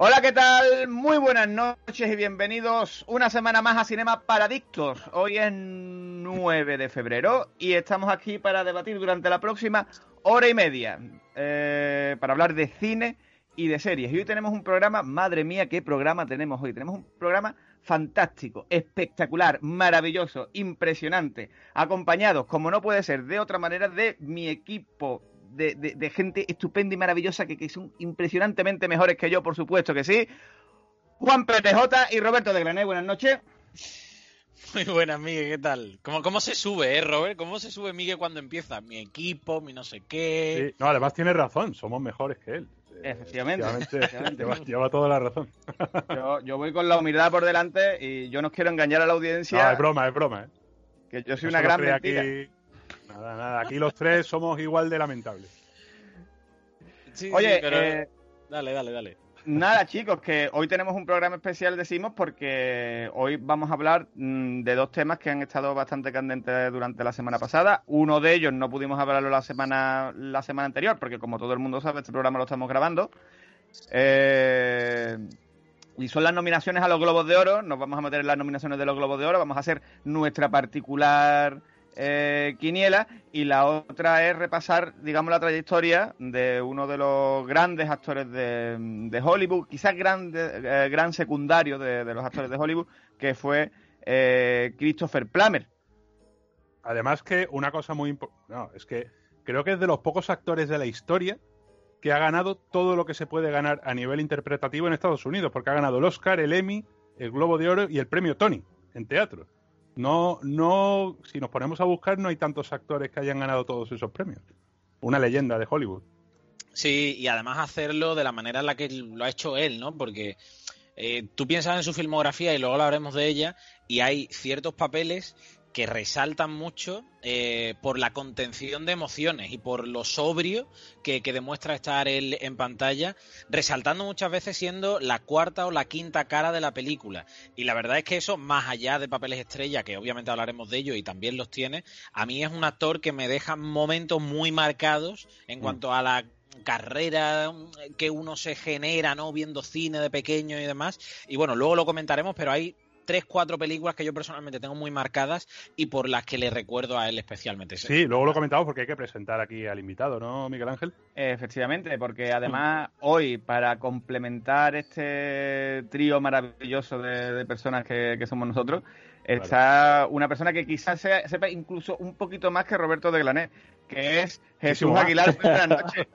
Hola, ¿qué tal? Muy buenas noches y bienvenidos una semana más a Cinema Paradictos. Hoy es 9 de febrero y estamos aquí para debatir durante la próxima hora y media para hablar de cine y de series. Y hoy tenemos un programa, madre mía, ¿qué programa tenemos hoy? Tenemos un programa fantástico, espectacular, maravilloso, impresionante, acompañados, como no puede ser de otra manera, de mi equipo de gente estupenda y maravillosa que son impresionantemente mejores que yo, por supuesto que sí. Juan PTJ y Roberto de Grané, buenas noches. Muy buenas, Miguel, ¿qué tal? ¿Cómo se sube, Robert? ¿Cómo se sube, Miguel, cuando empieza? Mi equipo, mi no sé qué... Sí, no, además tienes razón, somos mejores que él. Efectivamente. Lleva toda la razón. Yo voy con la humildad por delante y yo no quiero engañar a la audiencia. No, es broma, ¿eh? Que yo soy una gran mentira. Aquí... Nada, aquí los tres somos igual de lamentables. Sí, oye, pero... Dale. Nada, chicos, que hoy tenemos un programa especial, decimos, porque hoy vamos a hablar de dos temas que han estado bastante candentes durante la semana pasada. Uno de ellos no pudimos hablarlo la semana anterior, porque como todo el mundo sabe, este programa lo estamos grabando. Y son las nominaciones a los Globos de Oro. Nos vamos a meter en las nominaciones de los Globos de Oro. Vamos a hacer nuestra particular quiniela, y la otra es repasar, digamos, la trayectoria de uno de los grandes actores de Hollywood, quizás gran secundario de los actores de Hollywood, que fue Christopher Plummer. Además que una cosa muy importante, es que creo que es de los pocos actores de la historia que ha ganado todo lo que se puede ganar a nivel interpretativo en Estados Unidos, porque ha ganado el Oscar, el Emmy, el Globo de Oro y el premio Tony en teatro. No, si nos ponemos a buscar, no hay tantos actores que hayan ganado todos esos premios. Una leyenda de Hollywood. Sí, y además hacerlo de la manera en la que lo ha hecho él, ¿no? Porque tú piensas en su filmografía y luego hablaremos de ella, y hay ciertos papeles que resaltan mucho por la contención de emociones y por lo sobrio que demuestra estar él en pantalla, resaltando muchas veces siendo la cuarta o la quinta cara de la película. Y la verdad es que eso, más allá de papeles estrella, que obviamente hablaremos de ello y también los tiene, a mí es un actor que me deja momentos muy marcados en cuanto a la carrera que uno se genera, ¿no? Viendo cine de pequeño y demás. Y bueno, luego lo comentaremos, pero hay 3-4 películas que yo personalmente tengo muy marcadas y por las que le recuerdo a él especialmente. Sí, luego lo comentamos porque hay que presentar aquí al invitado, ¿no, Miguel Ángel? Efectivamente, porque además hoy, para complementar este trío maravilloso de personas que somos nosotros, está una persona que quizás sepa incluso un poquito más que Roberto de Glané, que es Jesús Aguilar. Buenas noches.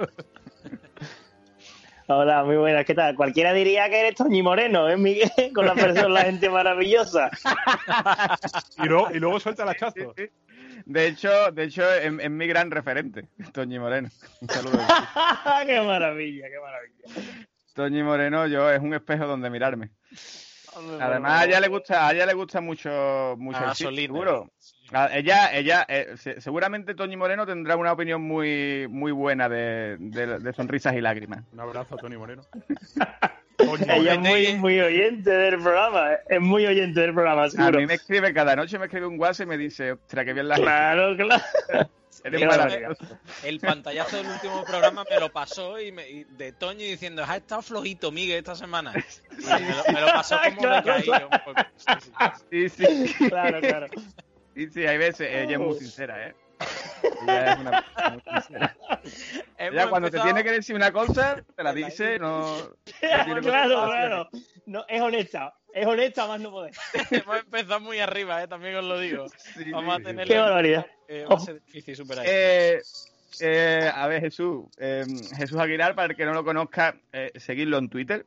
Hola, muy buenas, ¿qué tal? Cualquiera diría que eres Toñi Moreno, ¿eh, Miguel? Con la persona, la gente maravillosa. Y luego suelta el hachazo. Sí. De hecho, es mi gran referente, Toñi Moreno. Un saludo. ¡Qué maravilla! Toñi Moreno, es un espejo donde mirarme. Además, a ella le gusta mucho el cine, seguro. Ella seguramente Toñi Moreno tendrá una opinión muy, muy buena de sonrisas y lágrimas. Un abrazo a Toñi Moreno. Ella es muy, muy oyente del programa, es muy oyente del programa, seguro. A mí cada noche me escribe un WhatsApp y me dice, ostras, qué bien la Claro. Eres maravilloso. El pantallazo del último programa me lo pasó y de Toño diciendo, has estado flojito, Miguel, esta semana. Y me lo pasó como decaído un poco. Sí. Claro. Sí, hay veces, ella es muy sincera, ¿eh? Ella es una persona muy sincera. Ella cuando te tiene que decir una cosa, te la dice, no... Claro. No, es honesta más no poder. Hemos empezado muy arriba, también os lo digo. Sí, vamos a tener... Qué barbaridad. Va a ser difícil superar. A ver, Jesús Aguilar, para el que no lo conozca, seguidlo en Twitter.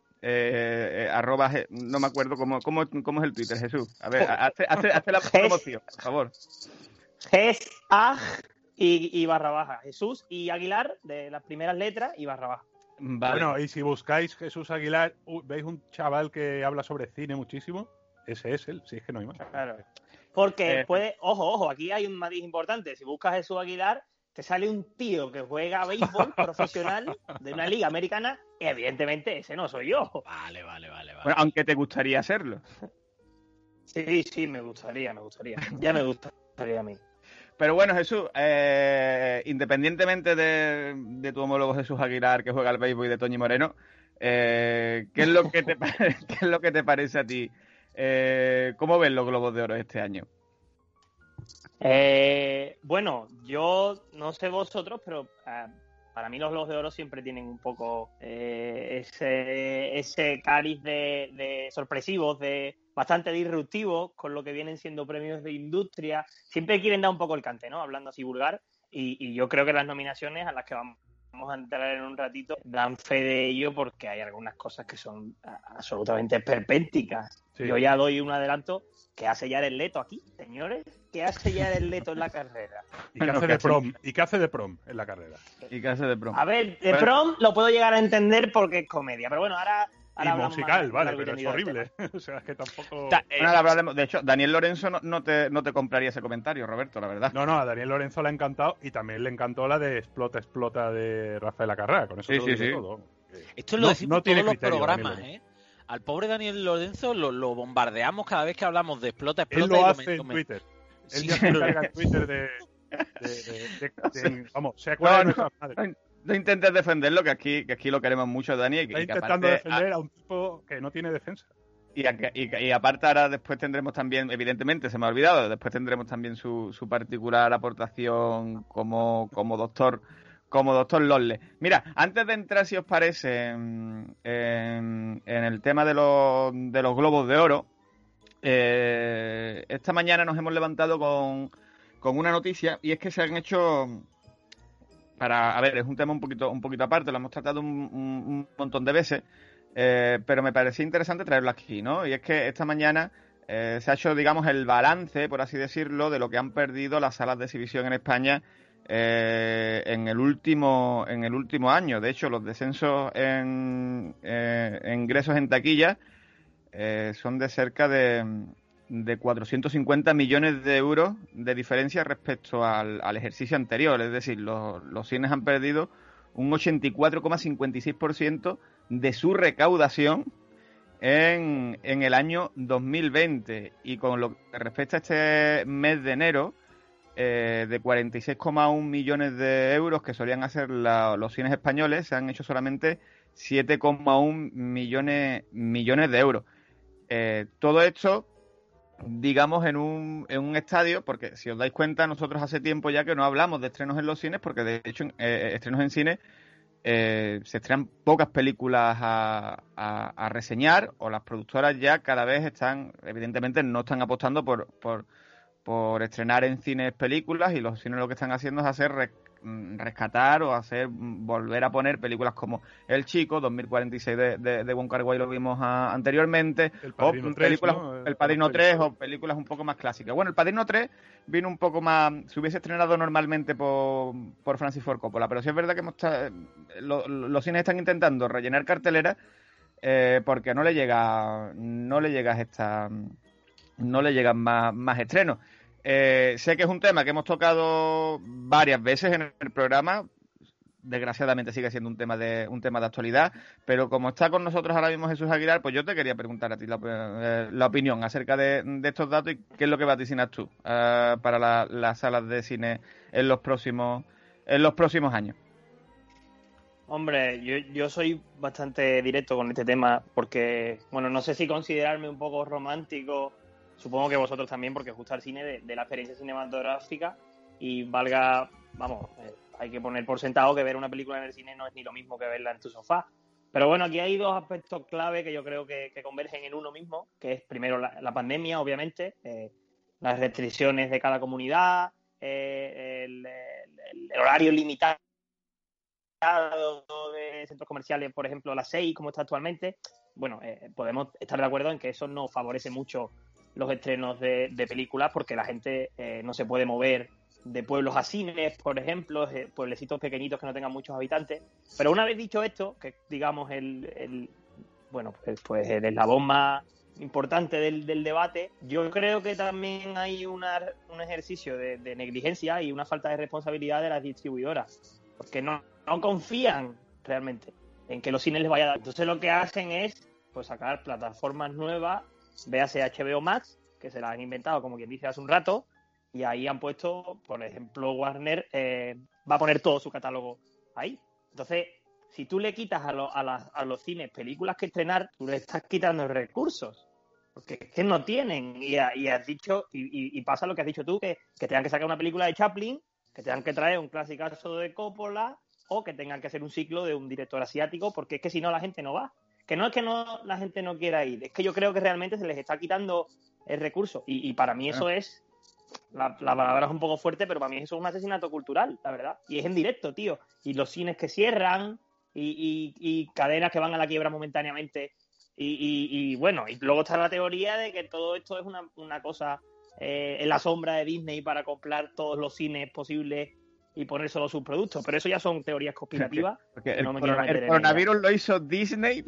No me acuerdo cómo es el Twitter, Jesús. A ver, hazte la promoción, por favor. GESAG y barra baja. Jesús y Aguilar, de las primeras letras, y barra baja. Vale. Bueno, y si buscáis Jesús Aguilar, veis un chaval que habla sobre cine muchísimo. Ese es él, si es que no hay más. Claro. Porque ojo, aquí hay un matiz importante. Si buscas Jesús Aguilar, te sale un tío que juega a béisbol profesional de una liga americana, y evidentemente ese no soy yo. Vale. Bueno, aunque te gustaría hacerlo. Sí, me gustaría. Ya me gustaría a mí. Pero bueno, Jesús, independientemente de tu homólogo Jesús Aguilar, que juega al béisbol, y de Toñi Moreno, ¿Qué es lo que te qué es lo que te parece a ti? ¿Cómo ves los Globos de Oro este año? Bueno, yo no sé vosotros, pero para mí los Globos de Oro siempre tienen un poco ese cariz de sorpresivos, de bastante disruptivos, con lo que vienen siendo premios de industria. Siempre quieren dar un poco el cante, ¿no? Hablando así vulgar. Y yo creo que las nominaciones a las que vamos a entrar en un ratito dan fe de ello, porque hay algunas cosas que son absolutamente esperpénticas. Sí. Yo ya doy un adelanto. ¿Qué hace Jared Leto aquí, señores? ¿Qué hace Jared Leto en la carrera? ¿Y qué hace de prom? ¿Y qué hace de prom en la carrera? ¿Y qué hace de prom? A ver, de prom lo puedo llegar a entender porque es comedia, pero bueno, ahora y musical, vale, pero es horrible. O sea, es que tampoco... De hecho, Daniel Lorenzo no te compraría ese comentario, Roberto, la verdad. No, a Daniel Lorenzo le ha encantado, y también le encantó la de Explota de Rafael Acarrá. Con eso sí. todo. Esto lo decimos todos los criterio, programas, ¿eh? Al pobre Daniel Lorenzo lo bombardeamos cada vez que hablamos de Explota. Él lo hace en Twitter. Sí. Él ya se encarga en Twitter vamos, se acuerda de nuestras madres. No intentes defenderlo, que aquí lo queremos mucho, Dani. Está intentando defender a un tipo que no tiene defensa. Y aparte ahora después tendremos también, evidentemente se me ha olvidado, después tendremos también su particular aportación como doctor Lolle. Mira, antes de entrar, si os parece, en el tema de los Globos de Oro, esta mañana nos hemos levantado con una noticia, y es que se han hecho... a ver, es un tema un poquito aparte, lo hemos tratado un montón de veces, pero me parecía interesante traerlo aquí, ¿no? Y es que esta mañana se ha hecho, digamos, el balance, por así decirlo, de lo que han perdido las salas de exhibición en España en el último año. De hecho, los descensos en ingresos en taquilla son de cerca de 450 millones de euros de diferencia respecto al ejercicio anterior. Es decir, los cines han perdido un 84,56% de su recaudación en el año 2020. Y con lo que respecta a este mes de enero, de 46,1 millones de euros que solían hacer los cines españoles, se han hecho solamente 7,1 millones de euros. Todo esto, digamos, en un estadio, porque si os dais cuenta, nosotros hace tiempo ya que no hablamos de estrenos en los cines, porque de hecho estrenos en cine se estrenan pocas películas a reseñar, o las productoras ya cada vez evidentemente no están apostando por estrenar en cines películas, y los cines lo que están haciendo es hacer rescatar o hacer volver a poner películas como El Chico, 2046 de Wong Kar-wai, lo vimos anteriormente, El Padrino o 3, películas, ¿no? El Padrino 3, o películas un poco más clásicas. Bueno, El Padrino 3 vino un poco más, se hubiese estrenado normalmente por Francis Ford Coppola, pero sí es verdad que los cines están intentando rellenar cartelera, porque no le llegan más estrenos. Sé que es un tema que hemos tocado varias veces en el programa. Desgraciadamente sigue siendo un tema de actualidad, pero como está con nosotros ahora mismo Jesús Aguilar, pues yo te quería preguntar a ti la opinión acerca de estos datos, y qué es lo que vaticinas tú para las salas de cine en los próximos años. Hombre, yo soy bastante directo con este tema porque, bueno, no sé si considerarme un poco romántico, supongo que vosotros también, porque os gusta el cine de la experiencia cinematográfica, y hay que poner por sentado que ver una película en el cine no es ni lo mismo que verla en tu sofá. Pero bueno, aquí hay dos aspectos clave que yo creo que convergen en uno mismo, que es primero la pandemia, obviamente, las restricciones de cada comunidad, el horario limitado de centros comerciales, por ejemplo, las 6, como está actualmente. Bueno, podemos estar de acuerdo en que eso no favorece mucho los estrenos de películas, porque la gente no se puede mover de pueblos a cines, por ejemplo, pueblecitos pequeñitos que no tengan muchos habitantes. Pero una vez dicho esto, que digamos el eslabón más importante del debate, yo creo que también hay un ejercicio de negligencia y una falta de responsabilidad de las distribuidoras, porque no confían realmente en que los cines les vaya a dar. Entonces lo que hacen es pues sacar plataformas nuevas, véase HBO Max, que se las han inventado, como quien dice, hace un rato, y ahí han puesto, por ejemplo, Warner va a poner todo su catálogo ahí. Entonces, si tú le quitas a los cines películas que estrenar, tú le estás quitando recursos. Porque es que no tienen. Y has dicho, y pasa lo que has dicho tú, que tengan que sacar una película de Chaplin, que tengan que traer un clasicazo de Coppola, o que tengan que hacer un ciclo de un director asiático, porque es que si no la gente no va. Que no es que la gente no quiera ir, es que yo creo que realmente se les está quitando el recurso. Y para mí eso es, la palabra es un poco fuerte, pero para mí eso es un asesinato cultural, la verdad. Y es en directo, tío. Y los cines que cierran, y cadenas que van a la quiebra momentáneamente. Y bueno, y luego está la teoría de que todo esto es una cosa en la sombra de Disney para comprar todos los cines posibles y poner solo sus productos. Pero eso ya son teorías conspirativas. Porque no me quiero meter el en coronavirus lo hizo Disney.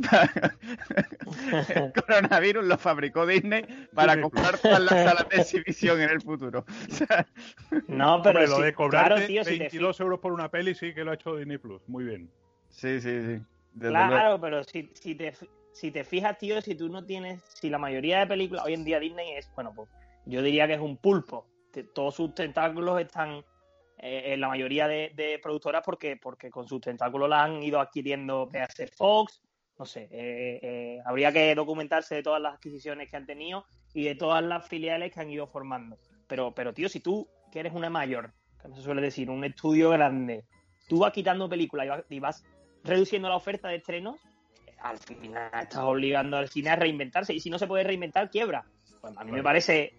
El coronavirus lo fabricó Disney para comprar todas las salas de exhibición en el futuro. O sea, no, pero hombre, lo de cobrarte claro, tío, 22 euros por una peli sí que lo ha hecho Disney Plus. Muy bien. sí. Claro, pero si te fijas, tío, si la mayoría de películas hoy en día Disney es, bueno, pues yo diría que es un pulpo. Todos sus tentáculos están en la mayoría de productoras porque con sus tentáculos la han ido adquiriendo PH Fox, no sé, habría que documentarse de todas las adquisiciones que han tenido y de todas las filiales que han ido formando. Pero tío, si tú, que eres una mayor, como se suele decir, un estudio grande, tú vas quitando películas y vas reduciendo la oferta de estrenos, al final estás obligando al cine a reinventarse, y si no se puede reinventar, quiebra. Pues a mí me parece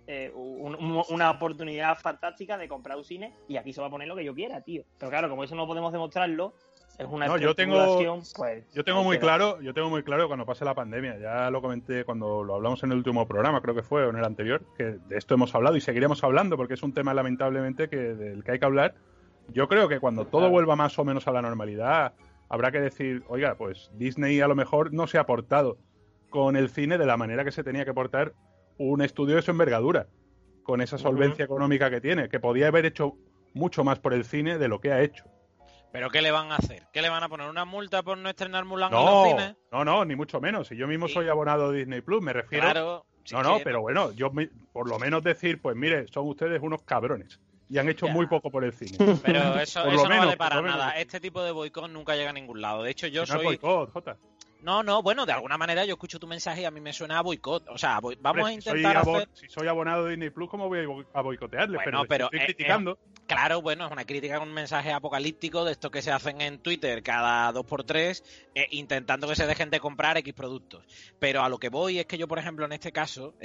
una oportunidad fantástica de comprar un cine, y aquí se va a poner lo que yo quiera, tío. Pero claro, como eso no podemos demostrarlo, es una especulación, pues... Yo tengo muy claro cuando pase la pandemia, ya lo comenté cuando lo hablamos en el último programa, creo que fue, o en el anterior, que de esto hemos hablado y seguiremos hablando, porque es un tema lamentablemente del que hay que hablar. Yo creo que cuando todo vuelva más o menos a la normalidad, habrá que decir, oiga, pues Disney a lo mejor no se ha portado con el cine de la manera que se tenía que portar un estudio de su envergadura, con esa solvencia económica que tiene, que podía haber hecho mucho más por el cine de lo que ha hecho. ¿Pero qué le van a hacer? ¿Qué le van a poner? ¿Una multa por no estrenar Mulan en los cines? No, ni mucho menos. Si yo mismo soy abonado de Disney Plus, me refiero... Claro. Pero bueno, por lo menos decir, pues mire, son ustedes unos cabrones. Y han hecho muy poco por el cine. Pero eso no vale para nada. Este tipo de boicot nunca llega a ningún lado. De hecho, yo soy... boicot, Jota. No, bueno, de alguna manera yo escucho tu mensaje y a mí me suena a boicot. O sea, vamos a intentar hacer... Si soy abonado de Disney Plus, ¿cómo voy a boicotearle? Bueno, pero estoy criticando. Claro, bueno, es una crítica con un mensaje apocalíptico de estos que se hacen en Twitter cada 2x3, intentando que se dejen de comprar X productos. Pero a lo que voy es que yo, por ejemplo, en este caso,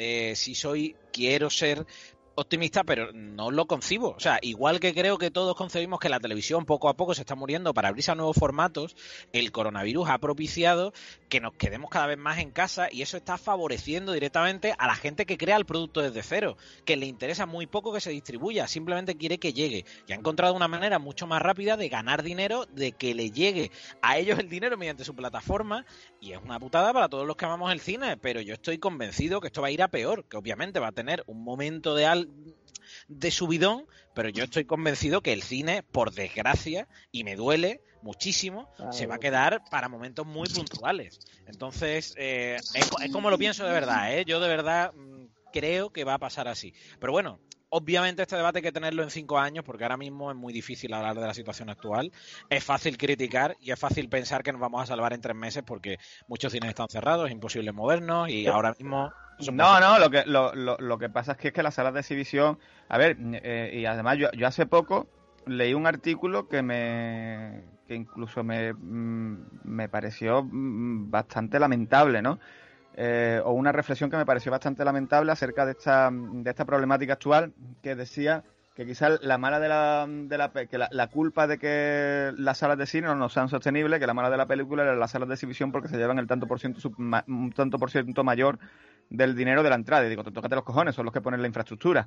quiero ser optimista, pero no lo concibo. O sea, igual que creo que todos concebimos que la televisión poco a poco se está muriendo para abrirse a nuevos formatos, el coronavirus ha propiciado que nos quedemos cada vez más en casa, y eso está favoreciendo directamente a la gente que crea el producto desde cero, que le interesa muy poco que se distribuya, simplemente quiere que llegue, y ha encontrado una manera mucho más rápida de ganar dinero, de que le llegue a ellos el dinero mediante su plataforma, y es una putada para todos los que amamos el cine, pero yo estoy convencido que esto va a ir a peor, que obviamente va a tener un momento de subidón, pero yo estoy convencido que el cine, por desgracia, y me duele muchísimo, se va a quedar para momentos muy puntuales. Entonces, es como lo pienso de verdad, ¿eh? Yo de verdad creo que va a pasar así. Pero bueno, obviamente este debate hay que tenerlo en 5 años, porque ahora mismo es muy difícil hablar de la situación actual. Es fácil criticar y es fácil pensar que nos vamos a salvar en 3 meses porque muchos cines están cerrados, es imposible movernos y ahora mismo... No, lo que pasa es que las salas de exhibición... A ver, y además yo hace poco leí un artículo que incluso me pareció bastante lamentable, ¿no? O una reflexión que me pareció bastante lamentable acerca de esta problemática actual, que decía que quizás la culpa de que las salas de cine no sean sostenibles, que la mala de la película era las salas de exhibición porque se llevan un tanto por ciento mayor del dinero de la entrada. Y digo, tócate los cojones, son los que ponen la infraestructura.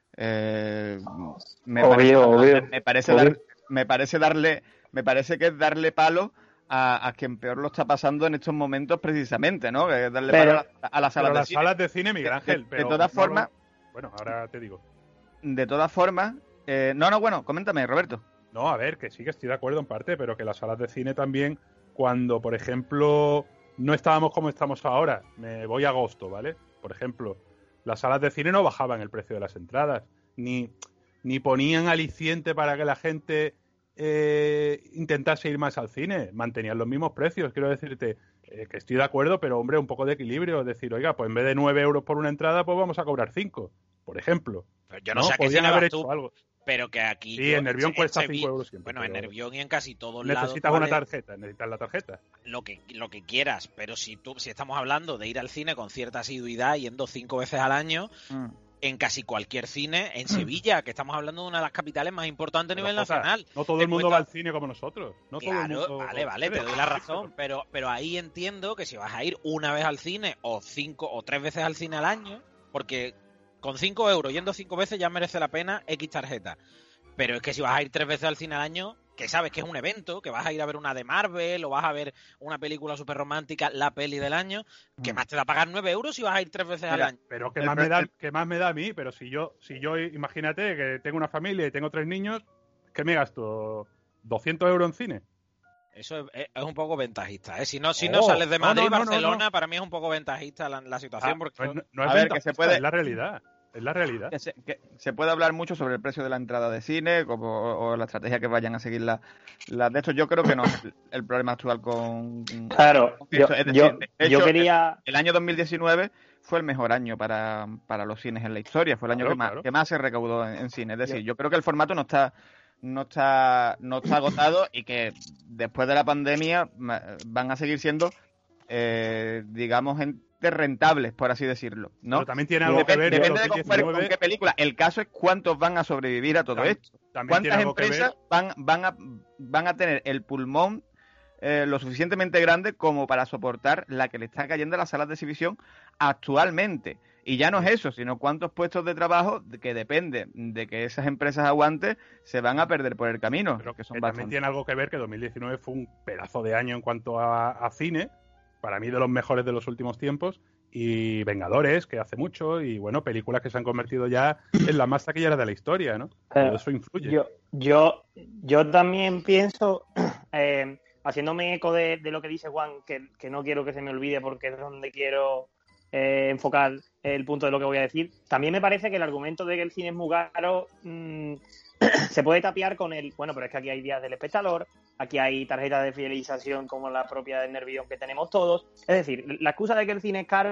Me parece que es darle palo a quien peor lo está pasando en estos momentos precisamente, ¿no? Que es darle palo a las salas de cine. Salas de cine, Miguel Ángel. De todas formas... Bueno, ahora te digo. De todas formas... bueno, coméntame, Roberto. No, a ver, que sí que estoy de acuerdo en parte, pero que las salas de cine también, cuando, por ejemplo, no estábamos como estamos ahora, me voy a agosto, ¿vale? Por ejemplo, las salas de cine no bajaban el precio de las entradas, ni ponían aliciente para que la gente intentase ir más al cine, mantenían los mismos precios. Quiero decirte que estoy de acuerdo, pero hombre, un poco de equilibrio. Es decir, oiga, pues en vez de 9 euros por una entrada, pues vamos a cobrar 5, por ejemplo. Pero yo no sé a qué Podían cine haber vas hecho tú, algo. pero que aquí... Sí, en Nervión cuesta 5 euros siempre. Bueno, en pero Nervión y en casi todos lados... necesitas una tarjeta, necesitas la tarjeta. Lo que quieras, pero si estamos hablando de ir al cine con cierta asiduidad, yendo 5 veces al año... En casi cualquier cine, en Sevilla, que estamos hablando de una de las capitales más importantes a nivel nacional. No todo el mundo va al cine como nosotros. No claro, todo el mundo... vale, te doy la razón, pero ahí entiendo que si vas a ir una vez al cine o 5 o 3 veces al cine al año, porque con 5 euros yendo 5 veces ya merece la pena X tarjeta. Pero es que si vas a ir 3 veces al cine al año, que sabes que es un evento, que vas a ir a ver una de Marvel o vas a ver una película súper romántica, la peli del año, ¿qué más te da pagar 9 euros si vas a ir 3 veces al año? Pero ¿qué más me da a mí? Pero si yo, imagínate que tengo una familia y tengo 3 niños, ¿qué me gasto? ¿200 euros en cine? Eso es un poco ventajista, ¿eh? Si no sales de Madrid, Barcelona, para mí es un poco ventajista la situación. Porque... No es ventajista, es la realidad. Es la realidad. Que se puede hablar mucho sobre el precio de la entrada de cine o la estrategia que vayan a seguir las de hecho. Yo creo que no es el problema actual con... Claro, con eso. Es decir, de hecho, yo quería... El año 2019 fue el mejor año para los cines en la historia. Fue el año que más se recaudó en cine. Es decir, yo creo que el formato no está agotado y que después de la pandemia van a seguir siendo, digamos, rentables, por así decirlo, ¿no? Pero también tiene algo que ver. Depende de con qué película. El caso es cuántos van a sobrevivir a todo esto. ¿Cuántas empresas van a tener el pulmón lo suficientemente grande como para soportar la que le está cayendo a las salas de exhibición actualmente? Y ya no es eso, sino cuántos puestos de trabajo que depende de que esas empresas aguanten se van a perder por el camino. Pero que son también tiene algo que ver que 2019 fue un pedazo de año en cuanto a cine. Para mí de los mejores de los últimos tiempos, y Vengadores, que hace mucho, y bueno, películas que se han convertido ya en las más taquilleras de la historia, ¿no? Todo eso influye. Yo también pienso, haciéndome eco de lo que dice Juan, que no quiero que se me olvide porque es donde quiero enfocar el punto de lo que voy a decir, también me parece que el argumento de que el cine es muy caro se puede tapiar con bueno, pero es que aquí hay días del espectador, aquí hay tarjetas de fidelización como la propia del Nervión que tenemos todos. Es decir, la excusa de que el cine es caro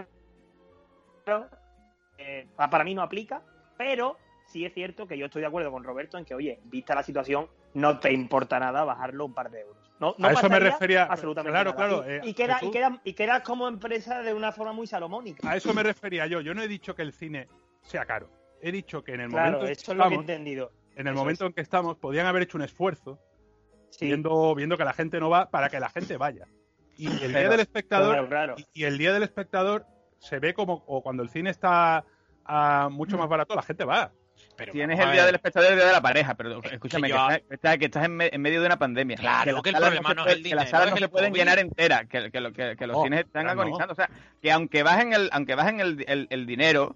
para mí no aplica, pero sí es cierto que yo estoy de acuerdo con Roberto en que, oye, vista la situación, no te importa nada bajarlo un par de euros. No a eso me refería. Absolutamente claro, nada. Claro. Y quedas como empresa de una forma muy salomónica. A eso me refería yo. Yo no he dicho que el cine sea caro. He dicho que en el momento momento eso es lo que he entendido. En el momento en que estamos, podían haber hecho un esfuerzo viendo que la gente no va para que la gente vaya. Y el día del espectador, y el día del espectador se ve como cuando el cine está mucho más barato, la gente va. Pero tienes el día del espectador y el día de la pareja, pero escúchame, que estás en medio de una pandemia. Claro, que el problema no es el dinero. Que las salas no se pueden llenar enteras, que los cines están agonizando. O sea, que aunque bajen el dinero,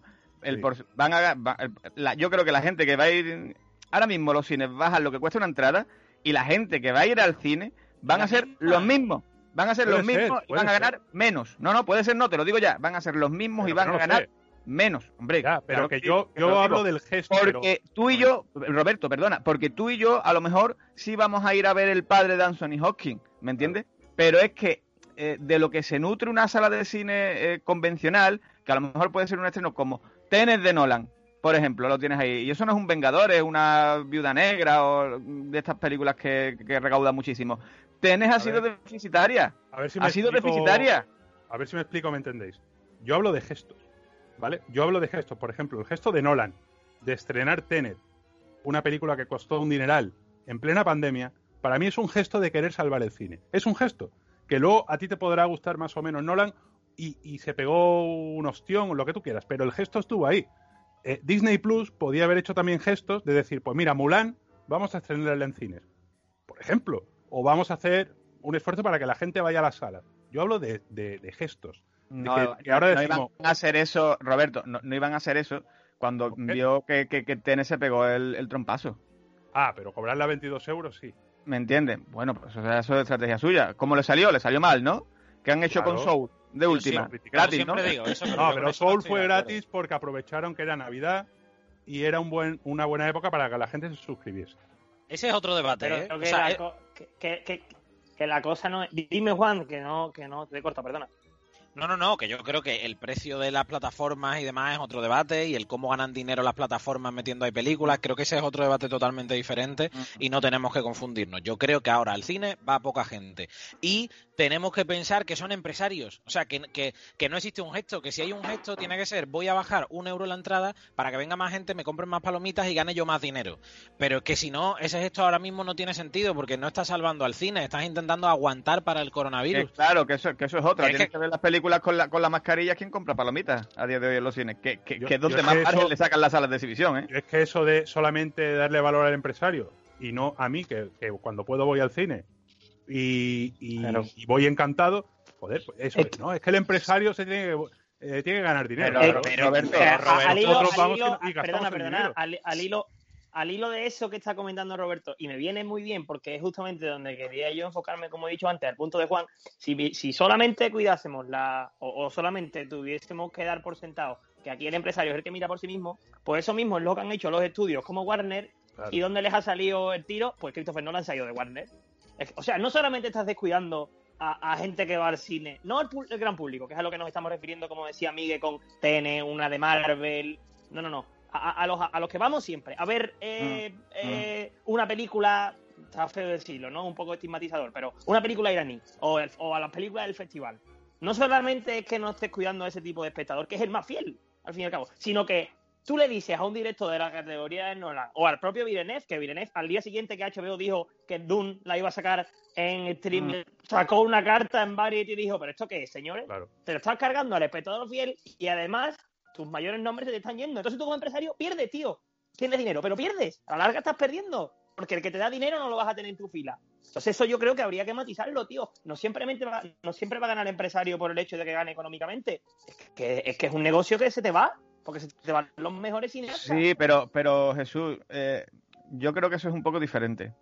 yo creo que la gente que va a ir... Ahora mismo los cines bajan lo que cuesta una entrada y la gente que va a ir al cine van a ser los mismos. Van a ser los mismos y van a ganar menos. No, puede ser no, te lo digo ya. Van a ser los mismos y van a ganar menos, hombre. Ya, pero que yo hablo del gesto. Porque tú y yo, Roberto, perdona, porque tú y yo a lo mejor sí vamos a ir a ver El padre de Anthony Hopkins, ¿me entiendes? Claro. Pero es que de lo que se nutre una sala de cine convencional, que a lo mejor puede ser un estreno como Tenet de Nolan, por ejemplo, lo tienes ahí. Y eso no es un Vengadores, es una Viuda Negra o de estas películas que recaudan muchísimo. Tenet ha sido deficitaria. Deficitaria. A ver si me explico, ¿me entendéis? Yo hablo de gestos, ¿vale? Yo hablo de gestos. Por ejemplo, el gesto de Nolan de estrenar Tenet, una película que costó un dineral en plena pandemia, para mí es un gesto de querer salvar el cine. Es un gesto que luego a ti te podrá gustar más o menos Nolan y se pegó un ostión o lo que tú quieras, pero el gesto estuvo ahí. Disney Plus podía haber hecho también gestos de decir, pues mira, Mulan, vamos a estrenarla en cines, por ejemplo, o vamos a hacer un esfuerzo para que la gente vaya a las salas. Yo hablo de gestos. No iban a hacer eso, Roberto, no iban a hacer eso cuando vio que Tenet se pegó el trompazo. Ah, pero cobrarla 22 euros, sí. ¿Me entiendes? Bueno, pues eso es estrategia suya. ¿Cómo le salió? Le salió mal, ¿no? ¿Qué han hecho con Soul? De última, gratis, ¿no? Digo eso, pero Soul fue gratis porque aprovecharon que era Navidad y era una buena época para que la gente se suscribiese. Ese es otro debate, Pero ¿eh? creo O que, sea, que la cosa no es... Dime, Juan, que no te he cortado, perdona. No, que yo creo que el precio de las plataformas y demás es otro debate, y el cómo ganan dinero las plataformas metiendo ahí películas, creo que ese es otro debate totalmente diferente y no tenemos que confundirnos. Yo creo que ahora al cine va poca gente y tenemos que pensar que son empresarios, o sea, que no existe un gesto, que si hay un gesto tiene que ser voy a bajar €1 la entrada para que venga más gente, me compren más palomitas y gane yo más dinero. Pero es que si no, ese gesto ahora mismo no tiene sentido porque no estás salvando al cine, estás intentando aguantar para el coronavirus. Claro, que eso es otra. Es Tienes que ver las películas con la mascarilla. ¿Quién compra palomitas a día de hoy en los cines? Que es donde más margen le sacan las salas de exhibición, ¿eh? Es que eso de solamente darle valor al empresario y no a mí, que cuando puedo voy al cine Claro. y voy encantado, joder, pues eso es, ¿no? Es que el empresario se tiene que ganar dinero. Pero, Roberto, nosotros vamos y gastamos el perdona, dinero. al hilo de eso que está comentando Roberto, y me viene muy bien porque es justamente donde quería yo enfocarme, como he dicho antes, al punto de Juan, si solamente cuidásemos o solamente tuviésemos que dar por sentado que aquí el empresario es el que mira por sí mismo, pues eso mismo es lo que han hecho los estudios como Warner. Claro. ¿Y dónde les ha salido el tiro? Pues Christopher Nolan se ha ido de Warner. O sea, no solamente estás descuidando a gente que va al cine, no el gran público, que es a lo que nos estamos refiriendo, como decía Miguel, con TN, una de Marvel, no. A los que vamos siempre a ver una película, está feo decirlo, ¿no? Un poco estigmatizador, pero una película iraní o a las películas del festival. No solamente es que no estés cuidando a ese tipo de espectador, que es el más fiel, al fin y al cabo, sino que tú le dices a un director de la categoría de Nolan o al propio Villeneuve, que Villeneuve al día siguiente que HBO dijo que Dune la iba a sacar en stream, sacó una carta en Variety y dijo, ¿pero esto qué es, señores? Claro. Te lo estás cargando al espectador fiel y además tus mayores nombres se te están yendo. Entonces tú como empresario pierdes, tío. Tienes dinero, pero pierdes. A la larga estás perdiendo. Porque el que te da dinero no lo vas a tener en tu fila. Entonces eso yo creo que habría que matizarlo, tío. No siempre va a ganar el empresario por el hecho de que gane económicamente. Es que es un negocio que se te va. Porque se te van los mejores cineastas. Sí, pero Jesús, yo creo que eso es un poco diferente.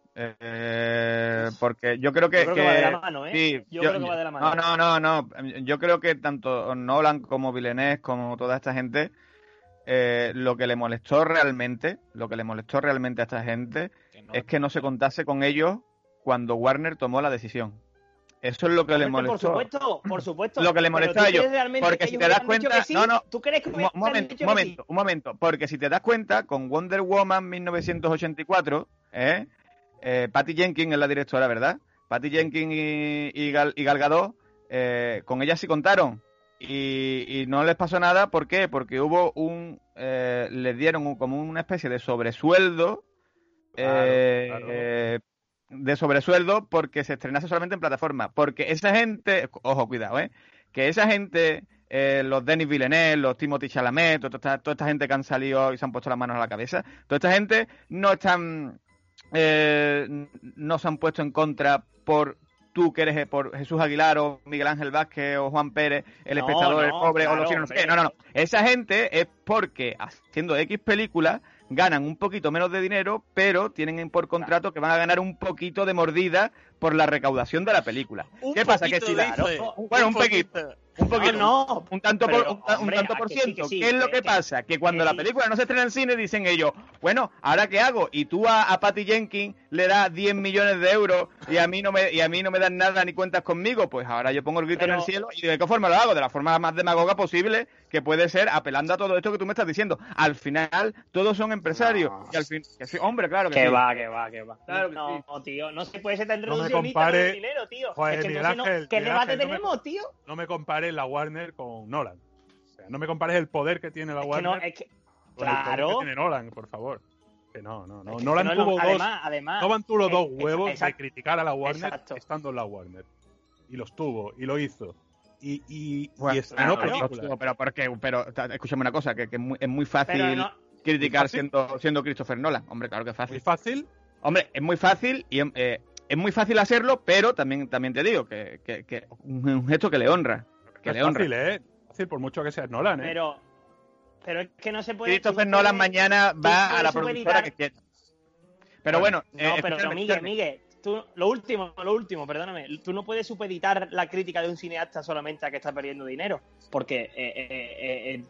Porque yo creo que... Yo creo que va de la mano, ¿eh? Sí, yo creo que va de la mano. No. Yo creo que tanto Nolan como Villeneuve, como toda esta gente, lo que le molestó realmente a esta gente es que no se contase con ellos cuando Warner tomó la decisión. Eso es lo que le molestó. Por supuesto. Lo que le molestó a ellos. Porque si te das cuenta... Sí? ¿Tú crees que un momento. Porque si te das cuenta, con Wonder Woman 1984, Patty Jenkins es la directora, ¿verdad? Patty Jenkins y Gal Gadot, con ella sí contaron. Y no les pasó nada. ¿Por qué? Porque hubo les dieron como una especie de sobresueldo. Claro. De sobresueldo porque se estrenase solamente en plataforma. Porque esa gente, ojo, cuidado, que esa gente, los Denis Villeneuve, los Timothée Chalamet, toda esta gente que han salido y se han puesto las manos a la cabeza, toda esta gente no se han puesto en contra por tú que eres por Jesús Aguilar o Miguel Ángel Vázquez o Juan Pérez, el espectador, el pobre, claro, o los chinos, no sé qué. No. Esa gente es porque haciendo X películas ganan un poquito menos de dinero, pero tienen por contrato que van a ganar un poquito de mordida por la recaudación de la película. ¿Qué pasa? Que si un poquito. Un tanto por ciento. ¿Qué es lo que pasa? Que cuando la película no se estrena en cine dicen ellos, bueno, ¿ahora qué hago? Y tú a Patty Jenkins le das 10 millones de euros y a mí no me dan nada ni cuentas conmigo, pues ahora yo pongo el grito en el cielo. ¿Y de qué forma lo hago? De la forma más demagoga posible, que puede ser apelando a todo esto que tú me estás diciendo. Al final, todos son empresarios. Y al fin, que sí, hombre, claro que sí. Que va. Claro que no, tío, no se puede ser tan reduccionista con el dinero, tío. Joder, es que Miguel entonces Ángel, ¿qué Miguel debate Ángel, tenemos, tío? No me compares la Warner con Nolan. O sea, no me compares el poder que tiene la Warner con el poder que tiene Nolan, por favor. Que no. Nolan tuvo Nolan tuvo dos huevos de criticar a la Warner estando en la Warner. Y los tuvo, y lo hizo. Y estrenó películas. Pero escúchame una cosa, que es muy fácil criticar siendo Christopher Nolan. Hombre, claro que es fácil. ¿Muy fácil? Hombre, es muy fácil y es muy fácil hacerlo, pero también te digo que un gesto que le honra. Que le honra. Fácil, por mucho que sea Nolan, Pero es que no se puede... Christopher Nolan mañana va a la productora que quiera. Pero bueno... pero Miguel, tú, lo último, perdóname. Tú no puedes supeditar la crítica de un cineasta solamente a que está perdiendo dinero. Porque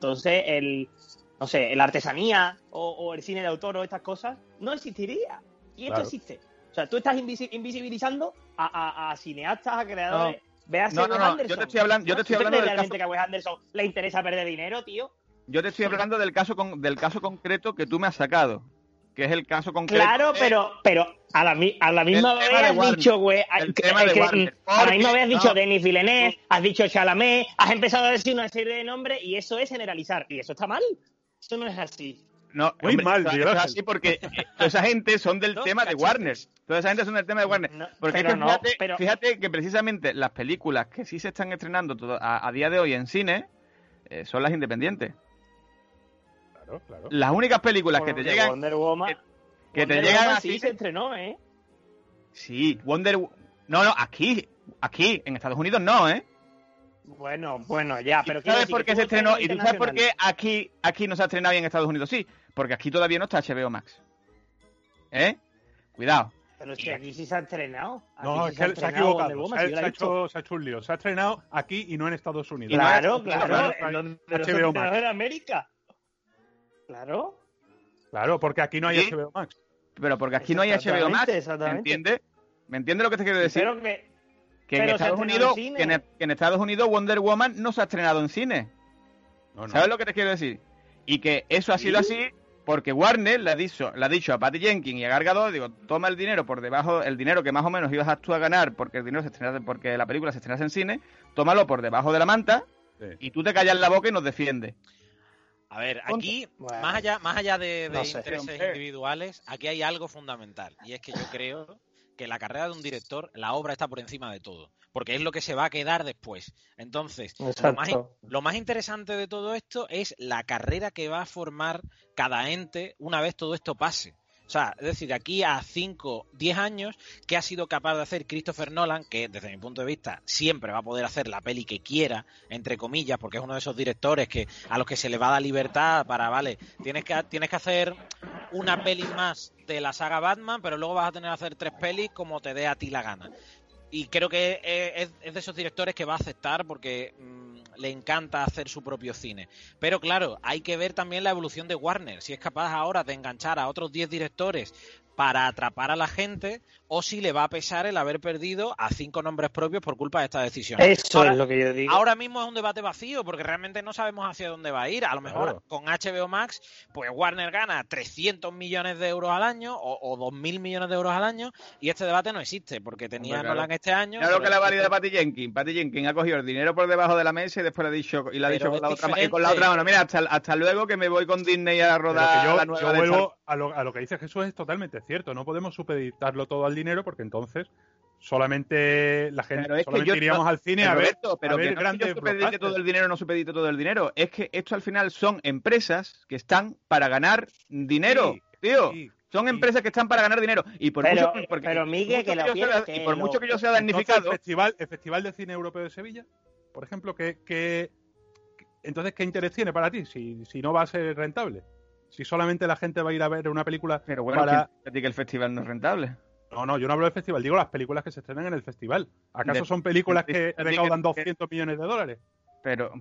entonces la artesanía o el cine de autor o estas cosas no existiría. Y esto Claro. existe. O sea, tú estás invisibilizando a cineastas, a creadores. Véase No, Wes no, Anderson. yo te estoy hablando ¿Tú del crees realmente caso. que a Wes Anderson le interesa perder dinero, tío? Yo te estoy hablando del caso concreto que tú me has sacado, que es el caso concreto. Claro, pero a la misma vez tema de has Warner. dicho, güey, El tema de Warner. a la misma vez has dicho No. Denis Villeneuve, has dicho Chalamet, has empezado a decir una serie de nombres y eso es generalizar. Y eso está mal. Eso no es así. No, Muy mal, eso Miguel es Ángel. así porque toda esa gente son del Dos tema de cachetes. Warner. Toda esa gente son del tema de Warner. No, Porque es pero que no, fíjate que precisamente las películas que sí se están estrenando a día de hoy en cine son las independientes. Claro. Las únicas películas que te Porque llegan... Wonder Woman, que te Wonder llegan Woman a sí cine- se estrenó, ¿eh? Sí, No, aquí, en Estados Unidos no, ¿eh? Bueno, ya, pero ¿Y tú sabes por qué se estrenó? ¿Y tú sabes por internacional. qué aquí no se ha estrenado y en Estados Unidos sí? Porque aquí todavía no está HBO Max. ¿Eh? Cuidado. Pero si aquí sí se ha estrenado. Aquí No, sí es que se ha estrenado Wonder equivocado. Woman, Se si yo la he visto. ha hecho un lío. Se ha estrenado aquí y no en Estados Unidos. Claro, Claro, claro. claro. En donde HBO no se estrenó Max. en América. Claro. Claro, porque aquí no hay Sí. HBO Max. Pero porque aquí no hay HBO Max. Exactamente. ¿Me entiendes lo que te quiero decir? Pero que Que en pero se ha Estados estrenado Unidos, en cine. que en Estados Unidos Wonder Woman no se ha estrenado en cine. No. ¿Sabes lo que te quiero decir? Y que eso ha sido así porque Warner le ha dicho a Patty Jenkins y a Gal Gadot, digo, toma el dinero por debajo, el dinero que más o menos ibas tú a ganar porque el dinero porque la película se estrenase en cine, tómalo por debajo de la manta Sí. y tú te callas la boca y nos defiendes. A ver, Punto. aquí, Bueno, más allá de no sé. intereses Hombre. individuales, aquí hay algo fundamental. Y es que yo creo que la carrera de un director, la obra está por encima de todo. Porque es lo que se va a quedar después. Entonces, Exacto. lo más interesante de todo esto es la carrera que va a formar cada ente una vez todo esto pase. O sea, es decir, de aquí a 5, 10 años, ¿qué ha sido capaz de hacer Christopher Nolan? Que desde mi punto de vista siempre va a poder hacer la peli que quiera, entre comillas, porque es uno de esos directores que a los que se le va a dar libertad para, vale, tienes que hacer una peli más de la saga Batman, pero luego vas a tener que hacer 3 pelis como te dé a ti la gana. Y creo que es de esos directores que va a aceptar porque le encanta hacer su propio cine. Pero claro, hay que ver también la evolución de Warner. Si es capaz ahora de enganchar a otros 10 directores para atrapar a la gente o si le va a pesar el haber perdido a 5 nombres propios por culpa de esta decisión. Eso Ahora- es lo que yo digo. Ahora mismo es un debate vacío porque realmente no sabemos hacia dónde va a ir. A lo mejor Claro. con HBO Max, pues Warner gana 300 millones de euros al año o 2.000 millones de euros al año y este debate no existe porque tenía Hombre, claro. Nolan este año. Claro pero que la este- valida de Patty Jenkins. Patty Jenkins ha cogido el dinero por debajo de la mesa y después le ha dicho, Pero con la es otra mano. Y con diferente. la otra mano, mira, hasta luego que me voy con Disney a Pero rodar que la yo nueva de vuelvo a lo que dice Jesús, es totalmente cierto. No podemos supeditarlo todo al dinero porque entonces solamente la gente Pero es que solamente iríamos al cine a ver, Roberto, pero a ver que no es que grandes yo supedite blockbusters. todo el dinero, no supedite todo el dinero. Es que esto al final son empresas que están para ganar dinero, Sí, tío. sí, Son sí. empresas que están para ganar dinero. Y por Pero- mucho, porque- pero, Miguel, que por lo mucho piense, yo sea- que y por lo- mucho que yo sea Entonces, damnificado, el Festival de Cine Europeo de Sevilla, por ejemplo, entonces, ¿qué interés tiene para ti si no va a ser rentable? Si solamente la gente va a ir a ver una película pero bueno, para... ¿quién dice que el festival no es rentable? No, yo no hablo del festival, digo las películas que se estrenan en el festival. ¿Acaso De- son películas de- que de- recaudan que- 200 millones de dólares? Pero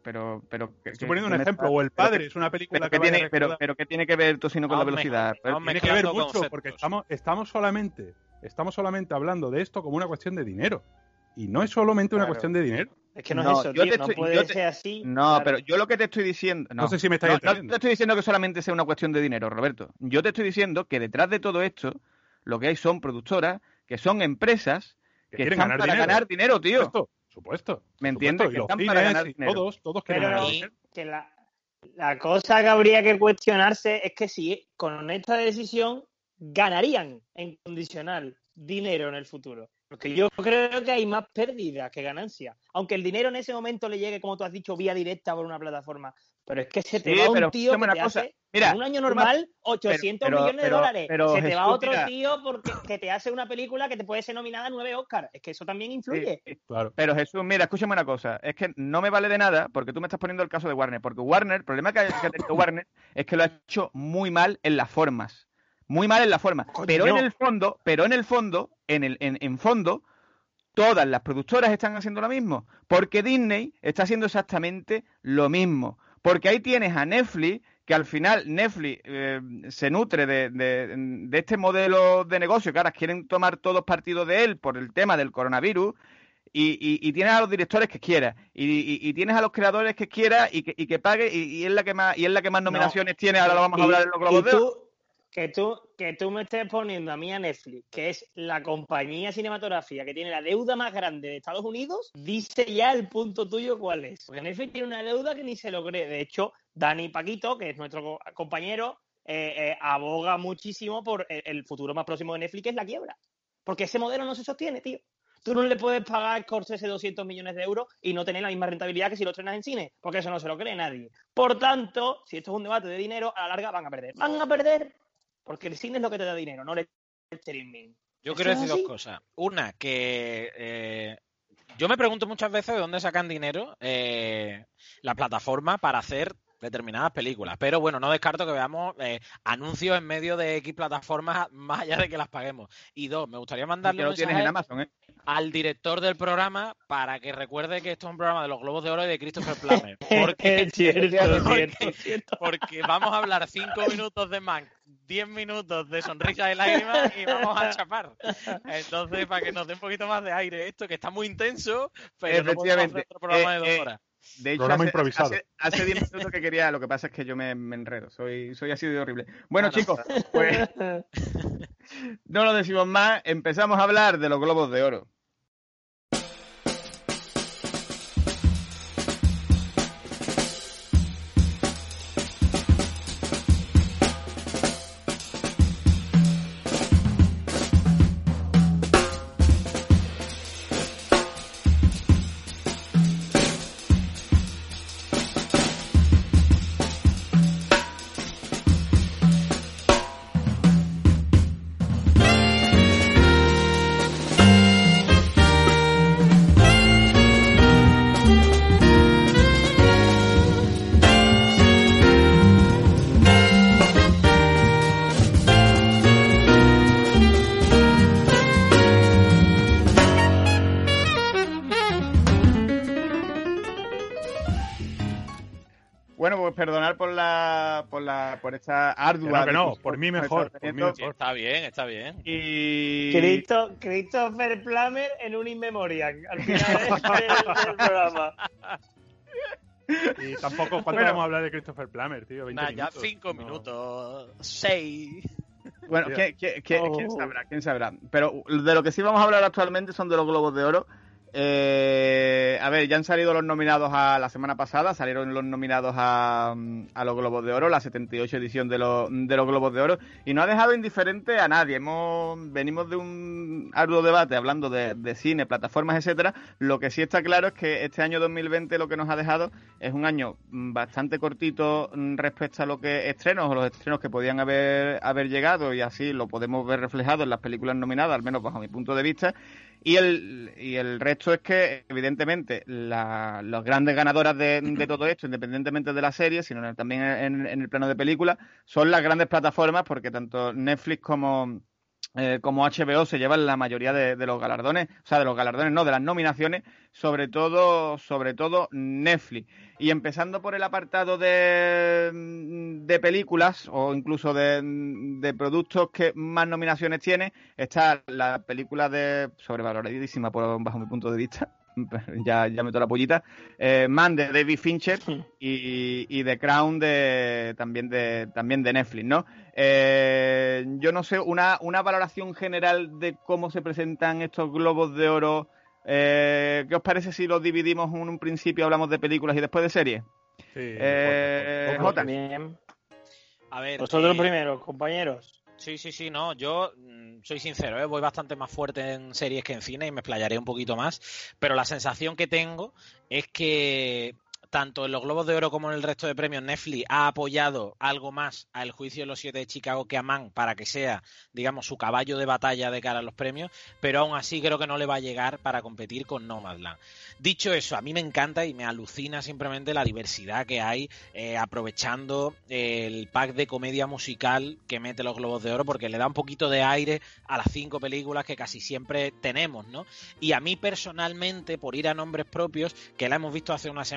Estoy poniendo un ejemplo, o El Padre es una película pero que ¿qué vaya a tiene, recaudar- pero ¿qué tiene que ver Tocino con la Vamos velocidad? mejor, vamos Tiene que ver mezclando mucho, porque conceptos. estamos solamente hablando de esto como una cuestión de dinero. Y no es solamente una Claro. cuestión de dinero. Es que no, No, es eso, yo tío. te No estoy- puede yo te- ser así. No, Claro. pero yo lo que te estoy diciendo... No sé si me estáis no entendiendo. te estoy diciendo que solamente sea una cuestión de dinero, Roberto. Yo te estoy diciendo que detrás de todo esto, lo que hay son productoras, que son empresas que quieren están ganar para dinero. ganar dinero, tío. Supuesto. ¿Me supuesto. entiendes? Y Que los están para cines ganar y dinero. todos quieren Pero ganar dinero. que la cosa que habría que cuestionarse es que si con esta decisión ganarían en condicional dinero en el futuro. Porque yo creo que hay más pérdidas que ganancias. Aunque el dinero en ese momento le llegue, como tú has dicho, vía directa por una plataforma. Pero es que se te Sí, va pero un tío que escúchame te una cosa. hace, Mira, en un año tú normal, 800 pero- millones de pero- dólares. pero, se te va Jesús, otro mira. tío que te hace una película que te puede ser nominada a 9 Oscars. Es que eso también influye. Sí, Claro. pero Jesús, mira, escúchame una cosa. Es que no me vale de nada porque tú me estás poniendo el caso de Warner. Porque Warner, el problema que ha tenido Warner es que lo ha hecho muy mal en las formas. Muy mal en las formas. Coño. Pero en el fondo, en fondo, todas las productoras están haciendo lo mismo. Porque Disney está haciendo exactamente lo mismo. Porque ahí tienes a Netflix que al final Netflix se nutre de este modelo de negocio, que ahora quieren tomar todos partidos de él por el tema del coronavirus, y tienes a los directores que quieras, y tienes a los creadores que quieras, y que pague, y es la que más nominaciones tiene. Ahora lo vamos a hablar en los Globos de Oro. Que tú me estés poniendo a mí a Netflix, que es la compañía cinematográfica que tiene la deuda más grande de Estados Unidos, dice ya el punto tuyo cuál es. Porque Netflix tiene una deuda que ni se lo cree. De hecho, Dani Paquito, que es nuestro compañero, aboga muchísimo por el futuro más próximo de Netflix, que es la quiebra. Porque ese modelo no se sostiene, tío. Tú no le puedes pagar a Scorsese 200 millones de euros y no tener la misma rentabilidad que si lo estrenas en cine, porque eso no se lo cree nadie. Por tanto, si esto es un debate de dinero, a la larga van a perder. Van a perder porque el cine es lo que te da dinero, no el streaming. Yo quiero decir dos cosas. Una, que yo me pregunto muchas veces de dónde sacan dinero las plataformas para hacer determinadas películas. Pero bueno, no descarto que veamos anuncios en medio de X plataformas más allá de que las paguemos. Y dos, me gustaría mandarle un mensaje en Amazon, al director del programa para que recuerde que esto es un programa de los Globos de Oro y de Christopher Plummer. Porque, es cierto. Porque vamos a hablar 5 minutos de Mank, 10 minutos de sonrisa y lágrimas y vamos a chapar. Entonces, para que nos dé un poquito más de aire esto, que está muy intenso, pero no podemos hacer otro programa de 2 horas. De hecho, hace 10 minutos que quería, lo que pasa es que yo me enredo, soy así de horrible. Bueno, chicos, pues no lo decimos más, empezamos a hablar de los Globos de Oro. Bueno, pues perdonar por esta ardua... Que no, por mí mejor. Está bien. Y... Christopher Plummer en un In Memoriam, al final del programa. Y tampoco, ¿cuánto vamos a hablar de Christopher Plummer, tío? 20 minutos. Ya 5 minutos, 6... Bueno, ¿quién sabrá? Pero de lo que sí vamos a hablar actualmente son de los Globos de Oro. A ver, ya han salido los nominados la semana pasada, salieron los nominados a los Globos de Oro, la 78 edición de los Globos de Oro, y no ha dejado indiferente a nadie. Venimos de un arduo debate hablando de cine, plataformas, etcétera. Lo que sí está claro es que este año 2020 lo que nos ha dejado es un año bastante cortito respecto a lo que estrenos, o los estrenos que podían haber llegado, y así lo podemos ver reflejado en las películas nominadas, al menos bajo mi punto de vista. Y el resto es que, evidentemente, las grandes ganadoras de todo esto, independientemente de la serie, sino también en el plano de película, son las grandes plataformas, porque tanto Netflix como HBO se llevan la mayoría de los galardones, o sea, de las nominaciones, sobre todo Netflix. Y empezando por el apartado de películas, o incluso de productos que más nominaciones tiene, está la película sobrevaloradísima bajo mi punto de vista, ya meto la pollita, Man de David Fincher y The Crown también de Netflix, ¿no? Yo no sé, una valoración general de cómo se presentan estos Globos de Oro. ¿Qué os parece si los dividimos en un principio, hablamos de películas y después de series? Sí, Jota. Bien. A ver, vosotros primeros, compañeros. Sí, no, yo soy sincero, voy bastante más fuerte en series que en cine y me explayaré un poquito más, pero la sensación que tengo es que tanto en los Globos de Oro como en el resto de premios Netflix ha apoyado algo más a El Juicio de los 7 de Chicago que a Mank para que sea, digamos, su caballo de batalla de cara a los premios, pero aún así creo que no le va a llegar para competir con Nomadland. Dicho eso, a mí me encanta y me alucina simplemente la diversidad que hay aprovechando el pack de comedia musical que mete los Globos de Oro, porque le da un poquito de aire a las 5 películas que casi siempre tenemos, ¿no? Y a mí personalmente, por ir a nombres propios, que la hemos visto hace una semana, a mí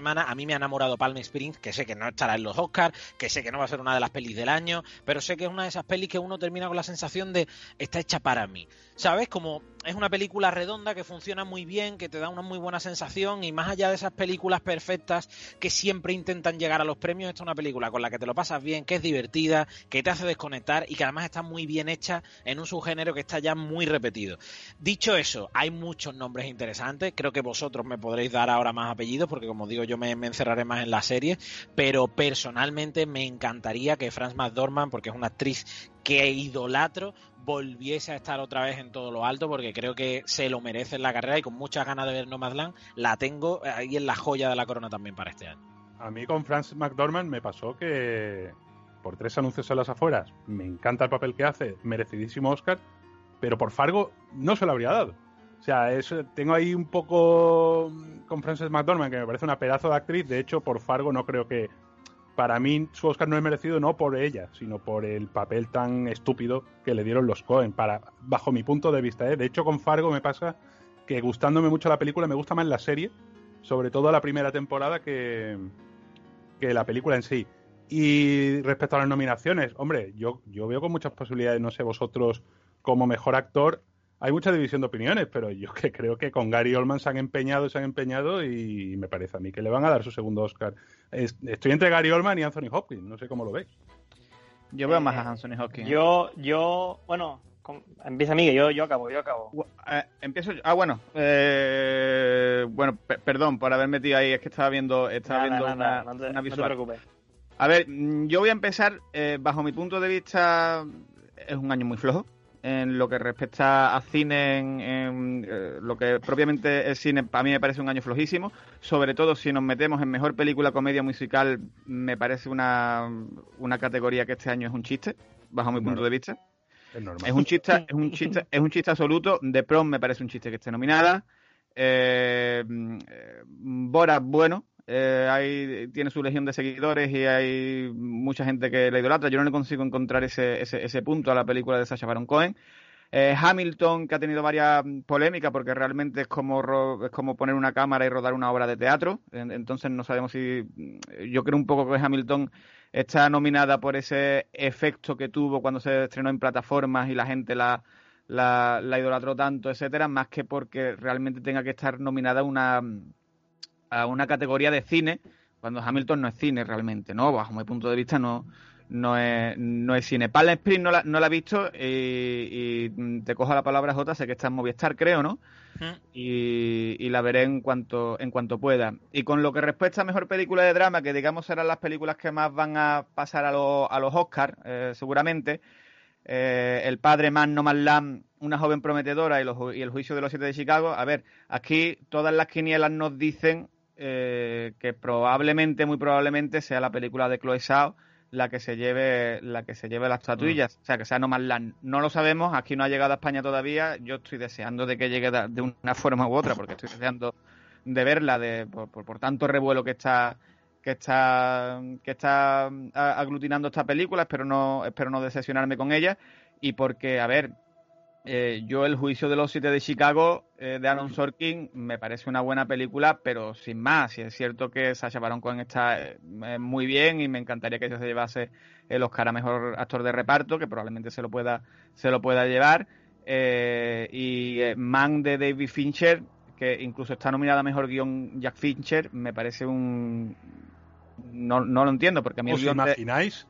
mí me ha enamorado Palm Springs, que sé que no estará en los Oscars, que sé que no va a ser una de las pelis del año, pero sé que es una de esas pelis que uno termina con la sensación de está hecha para mí, ¿sabes? Como es una película redonda que funciona muy bien, que te da una muy buena sensación, y más allá de esas películas perfectas que siempre intentan llegar a los premios, esta es una película con la que te lo pasas bien, que es divertida, que te hace desconectar y que además está muy bien hecha en un subgénero que está ya muy repetido. Dicho eso, hay muchos nombres interesantes, creo que vosotros me podréis dar ahora más apellidos, porque como digo, yo me encerraré más en la serie, pero personalmente me encantaría que Frances McDormand, porque es una actriz que idolatro, volviese a estar otra vez en todo lo alto, porque creo que se lo merece en la carrera, y con muchas ganas de ver Nomadland, la tengo ahí en la joya de la corona también para este año. A mí con Frances McDormand me pasó que por 3 anuncios en las afueras me encanta el papel que hace, merecidísimo Oscar, pero por Fargo no se lo habría dado. O sea, tengo ahí un poco con Frances McDormand, que me parece una pedazo de actriz. De hecho, por Fargo no creo que... Para mí su Oscar no es merecido no por ella, sino por el papel tan estúpido que le dieron los Coen, bajo mi punto de vista. De hecho, con Fargo me pasa que, gustándome mucho la película, me gusta más la serie, sobre todo la primera temporada, que la película en sí. Y respecto a las nominaciones, hombre, yo veo con muchas posibilidades, no sé vosotros, como mejor actor. Hay mucha división de opiniones, pero yo que creo que con Gary Oldman se han empeñado y me parece a mí que le van a dar su segundo Oscar. Estoy entre Gary Oldman y Anthony Hopkins, no sé cómo lo veis. Yo veo más a Anthony Hopkins. Bueno, empieza Miguel, yo acabo. Empiezo yo. Bueno, perdón por haber metido ahí, es que estaba viendo una visual. No te preocupes. A ver, yo voy a empezar, bajo mi punto de vista, es un año muy flojo. En lo que respecta a cine, en lo que propiamente es cine, para mí me parece un año flojísimo. Sobre todo si nos metemos en mejor película comedia musical, me parece una categoría que este año es un chiste, bajo mi punto de vista. Es normal. Es un chiste absoluto. The Prom me parece un chiste que esté nominada. Borat, bueno, tiene su legión de seguidores y hay mucha gente que la idolatra. Yo no le consigo encontrar ese punto a la película de Sacha Baron Cohen. Hamilton, que ha tenido varias polémicas porque realmente es como poner una cámara y rodar una obra de teatro. Entonces no sabemos si... Yo creo un poco que Hamilton está nominada por ese efecto que tuvo cuando se estrenó en plataformas y la gente la idolatró tanto, etcétera, más que porque realmente tenga que estar nominada a una categoría de cine, cuando Hamilton no es cine realmente, ¿no? Bajo mi punto de vista no es cine. Palm Springs no la he visto y te cojo la palabra, Jota, sé que está en Movistar, creo, ¿no? Y la veré en cuanto pueda. Y con lo que respecta a mejor película de drama, que digamos serán las películas que más van a pasar a los Oscars, seguramente, El padre Man, Nomadland, Una joven prometedora y El juicio de los 7 de Chicago. A ver, aquí todas las quinielas nos dicen que muy probablemente sea la película de Chloe Zhao la que se lleve las estatuillas, o sea, que sea Nomadland. No lo sabemos, aquí no ha llegado a España todavía. Yo estoy deseando de que llegue de una forma u otra, porque estoy deseando de verla por tanto revuelo que está aglutinando esta película. Espero no decepcionarme con ella, y porque, a ver, yo El juicio de los 7 de Chicago, de Aaron Sorkin, me parece una buena película, pero sin más. Y es cierto que Sacha Baron Cohen está muy bien y me encantaría que ella se llevase el Oscar a mejor actor de reparto, que probablemente se lo pueda llevar. Man, de David Fincher, que incluso está nominada a mejor guión Jack Fincher, me parece no lo entiendo, porque a mí ¿Os imagináis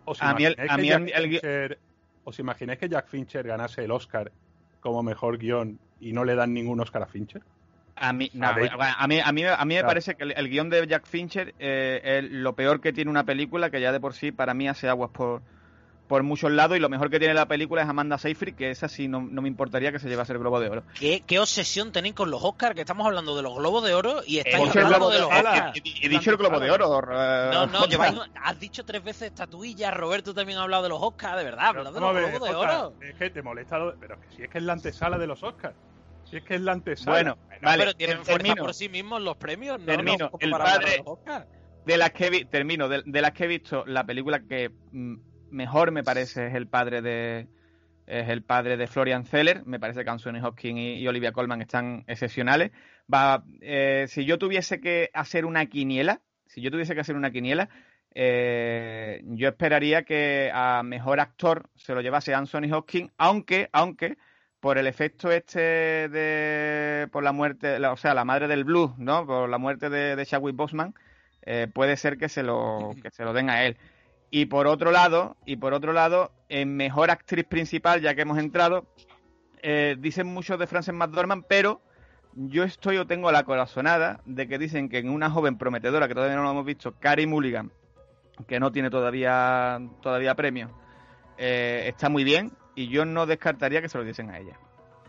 que Jack Fincher ganase el Oscar como mejor guión y no le dan ningún Oscar a Fincher? A mí me parece que el guión de Jack Fincher es lo peor que tiene una película, que ya de por sí para mí hace aguas por muchos lados, y lo mejor que tiene la película es Amanda Seyfried, que esa sí no me importaría que se llevase el Globo de Oro. ¿Qué obsesión tenéis con los Oscars? Que estamos hablando de los Globos de Oro y estáis hablando de los Oscars. He dicho el Globo de Oro. Has dicho 3 veces estatuillas. Roberto también ha hablado de los Oscars, de verdad, hablando de los Globos de Oro. Es que te molesta, pero que si es que es la antesala de los Oscars. Si es que es la antesala. Bueno, vale, pero tienen fuerza por sí mismos los premios, ¿no? Termino. El padre de las que he visto, la película que mejor me parece es el padre de Florian Zeller. Me parece que Anthony Hopkins y Olivia Colman están excepcionales. Si yo tuviese que hacer una quiniela, si yo tuviese que hacer una quiniela, yo esperaría que a mejor actor se lo llevase Anthony Hopkins, aunque por el efecto por la muerte, o sea, la madre del blues, ¿no? Por la muerte de Chadwick Boseman, puede ser que se lo den a él. Y por otro lado, en mejor actriz principal, ya que hemos entrado, dicen muchos de Frances McDormand, pero yo tengo la corazonada de que dicen que en una joven prometedora, que todavía no lo hemos visto, Carey Mulligan, que no tiene todavía premio, está muy bien, y yo no descartaría que se lo diesen a ella.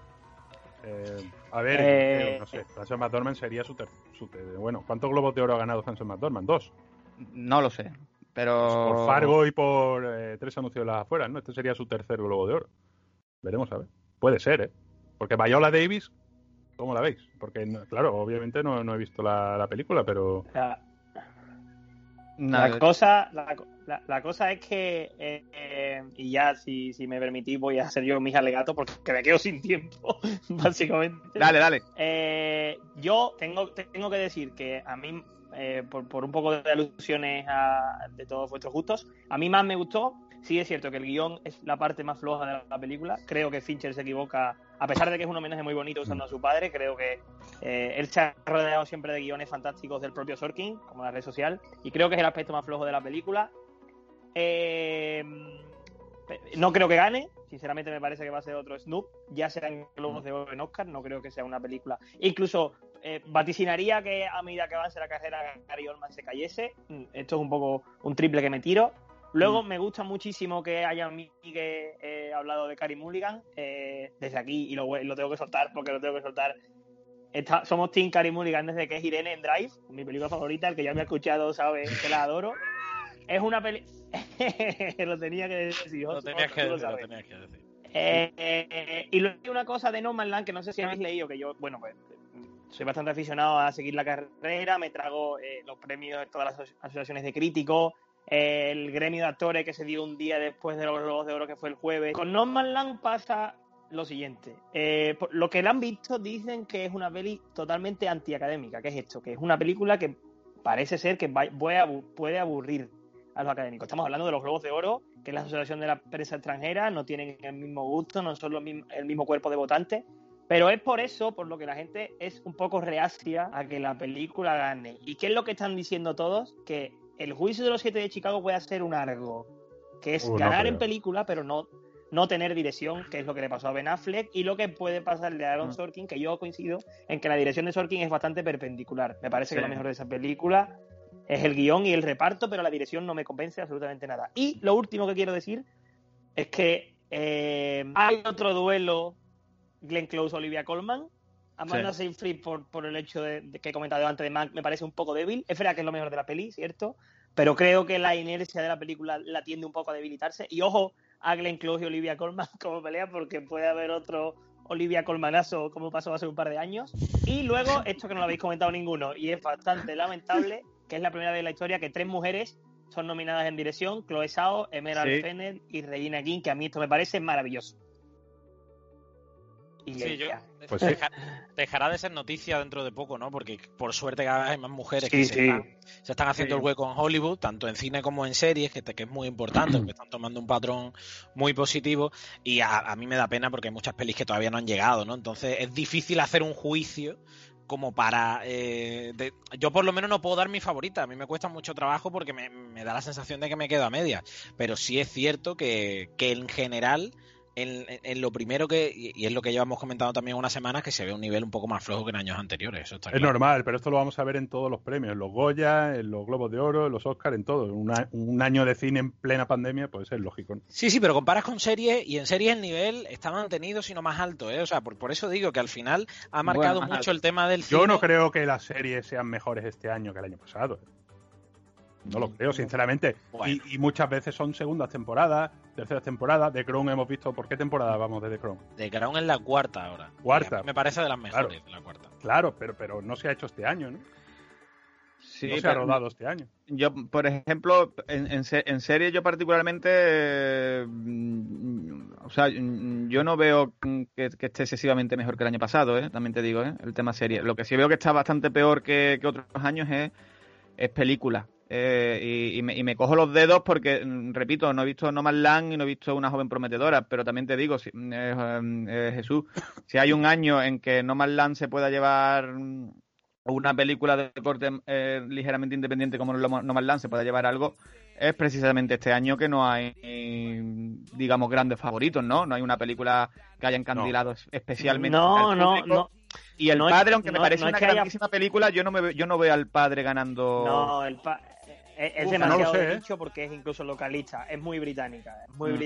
A ver, no sé, Frances McDormand sería bueno, ¿cuántos Globos de Oro ha ganado Frances McDormand? 2. No lo sé, pero... Por Fargo y por 3 anuncios de las afueras, ¿no? Este sería su tercer Globo de Oro. Veremos, a ver. Puede ser, ¿eh? Porque Viola Davis, ¿cómo la veis? Porque, claro, obviamente no he visto la película, pero... La cosa es que, y ya si me permitís voy a hacer yo mis alegatos porque me quedo sin tiempo, básicamente. Dale. Yo tengo que decir que a mí, por un poco de alusiones de todos vuestros gustos, a mí más me gustó. Sí es cierto que el guión es la parte más floja de la película. Creo que Fincher se equivoca, a pesar de que es un homenaje muy bonito usando a su padre. Creo que él se ha rodeado siempre de guiones fantásticos del propio Sorkin, como la red social, y creo que es el aspecto más flojo de la película. No creo que gane, sinceramente me parece que va a ser otro Snoop, ya serán Globos de Oro en Oscar, no creo que sea una película. Incluso vaticinaría que a medida que avance la carrera Gary Oldman se cayese. Esto es un poco un triple que me tiro. Luego me gusta muchísimo que haya hablado de Carey Mulligan desde aquí, y lo tengo que soltar porque lo tengo que soltar. Somos Team Carey Mulligan desde que es Irene en Drive, mi película favorita. El que ya me ha escuchado sabe que la adoro. Es una peli... lo tenía que decir. Lo tenías que decir. Y luego hay una cosa de Nomadland que no sé si habéis leído, que yo, bueno, pues soy bastante aficionado a seguir la carrera, me trago los premios de todas las asociaciones de críticos, el gremio de actores que se dio un día después de los Globos de Oro, que fue el jueves. Con Nomadland pasa lo siguiente. Por lo que la han visto, dicen que es una peli totalmente antiacadémica. ¿Qué es esto? Que es una película que parece ser que puede aburrir a los académicos. Estamos hablando de los Globos de Oro, que es la asociación de la prensa extranjera, no tienen el mismo gusto, no son el mismo cuerpo de votantes, pero es por eso por lo que la gente es un poco reacia a que la película gane. ¿Y qué es lo que están diciendo todos? Que el juicio de los 7 de Chicago puede ser un algo, que es ganar en película, pero no tener dirección, que es lo que le pasó a Ben Affleck, y lo que puede pasarle a Aaron Sorkin, que yo coincido en que la dirección de Sorkin es bastante perpendicular. Me parece que lo mejor de esa película es el guión y el reparto, pero la dirección no me convence absolutamente nada. Y lo último que quiero decir es que hay otro duelo, Glenn Close, Olivia Colman. Amanda Seyfried, por el hecho de que he comentado antes de Mank, me parece un poco débil. Es verdad que es lo mejor de la peli, ¿cierto? Pero creo que la inercia de la película la tiende un poco a debilitarse. Y ojo a Glenn Close y Olivia Colman como pelea, porque puede haber otro Olivia Colmanazo como pasó hace un par de años. Y luego, esto que no lo habéis comentado ninguno, y es bastante lamentable, que es la primera vez en la historia que 3 mujeres son nominadas en dirección: Chloe Zhao, Emerald Fennell y Regina King, que a mí esto me parece maravilloso. Y pues dejará de ser noticia dentro de poco, ¿no? Porque por suerte cada vez hay más mujeres que se están haciendo el hueco en Hollywood, tanto en cine como en series, que es muy importante, porque están tomando un patrón muy positivo, y a mí me da pena porque hay muchas pelis que todavía no han llegado, ¿no? Entonces es difícil hacer un juicio como para... yo por lo menos no puedo dar mi favorita, a mí me cuesta mucho trabajo porque me da la sensación de que me quedo a medias, pero sí es cierto que en general... En lo primero y es lo que llevamos comentando también unas semanas, que se ve un nivel un poco más flojo que en años anteriores. Eso está claro. Normal, pero esto lo vamos a ver en todos los premios, en los Goya, en los Globos de Oro, en los Oscar, en todo. Un año de cine en plena pandemia, pues es lógico, ¿no? Sí, pero comparas con series, y en series el nivel está mantenido, sino más alto, ¿eh? O sea, por eso digo que al final ha marcado mucho el tema del cine. Yo no creo que las series sean mejores este año que el año pasado. No lo creo, sinceramente. Bueno. Y muchas veces son segundas temporadas, terceras temporadas. The Crown hemos visto... ¿Por qué temporada vamos de The Crown? The Crown es la cuarta ahora. Cuarta. Me parece de las mejores, la cuarta. Claro, pero no se ha hecho este año, ¿no? Sí, no se ha rodado este año. Yo, por ejemplo, en serie yo particularmente... o sea, yo no veo que esté excesivamente mejor que el año pasado, ¿eh? También te digo, ¿eh? El tema serie. Lo que sí veo que está bastante peor que otros años es es película. Y me cojo los dedos porque, repito, no he visto Nomadland y no he visto Una joven prometedora, pero también te digo, Jesús, si hay un año en que Nomadland se pueda llevar una película de corte ligeramente independiente como Nomadland se pueda llevar algo, es precisamente este año que no hay, digamos, grandes favoritos, ¿no? No hay una película que haya encandilado especialmente al público. No. Y El Padre, aunque me parece una grandísima haya... película, yo no veo al Padre ganando... No, es demasiado de nicho porque es incluso localista, es muy británica,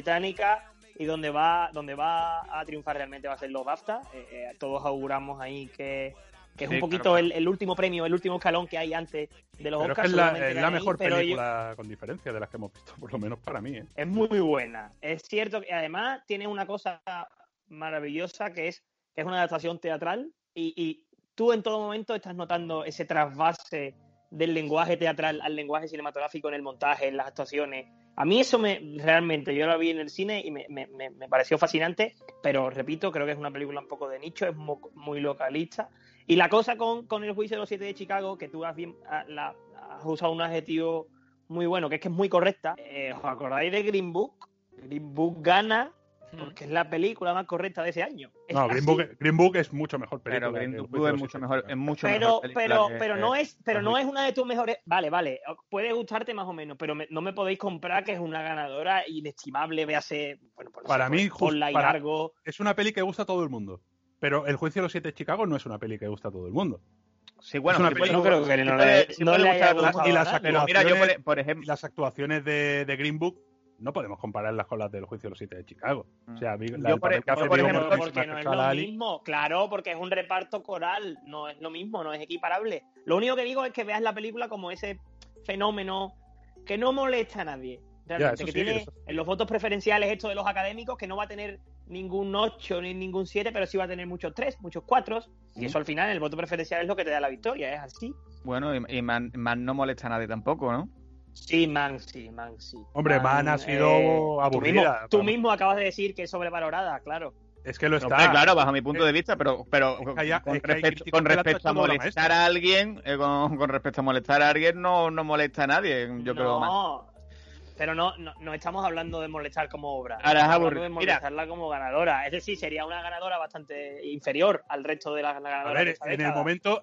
y donde va a triunfar realmente va a ser los BAFTA. Todos auguramos ahí que es un poquito claro. El último premio, el último escalón que hay antes de los Oscars. Es la mejor película con diferencia de las que hemos visto, por lo menos para mí. Es muy buena. Es cierto que además tiene una cosa maravillosa que es una adaptación teatral y tú en todo momento estás notando ese trasvase del lenguaje teatral al lenguaje cinematográfico en el montaje, en las actuaciones. A mí eso realmente, yo la vi en el cine y me pareció fascinante, pero repito, creo que es una película un poco de nicho, es muy localista. Y la cosa con el juicio de los 7 de Chicago, que tú has usado un adjetivo muy bueno, que es muy correcta. ¿Os acordáis de Green Book? Green Book gana porque es la película más correcta de ese año. No, Green Book es mucho mejor película. Pero Green Book es mucho mejor película. Pero no es una de tus mejores. Vale, puede gustarte más o menos, pero no me podéis comprar que es una ganadora inestimable, véase, bueno, para mí largo. Es una peli que gusta a todo el mundo. Pero El juicio de los 7 de Chicago no es una peli que gusta a todo el mundo. Sí, bueno, no creo que no le haya gustado. Y por ejemplo, las actuaciones de Green Book no podemos compararlas con las del juicio de los 7 de Chicago. O sea, porque no es lo mismo. Claro, porque es un reparto coral, no es lo mismo, no es equiparable. Lo único que digo es que veas la película como ese fenómeno que no molesta a nadie. Realmente, que tiene en los votos preferenciales esto de los académicos, que no va a tener ningún 8 ni ningún 7, pero sí va a tener muchos 3, muchos 4, y eso al final, el voto preferencial es lo que te da la victoria, es así. Bueno, y Man no molesta a nadie tampoco, ¿no? Sí, Man sí. Hombre, Man ha sido aburrida. Tú mismo acabas de decir que es sobrevalorada, claro. Es que lo está. Hombre, claro, bajo mi punto de vista, pero con respecto a molestar a alguien, con respecto a molestar a alguien, no molesta a nadie, yo creo más. Pero no estamos hablando de molestar como obra. Ahora es aburrido. De molestarla como ganadora. Es decir, sería una ganadora bastante inferior al resto de las ganadoras. A ver, en el momento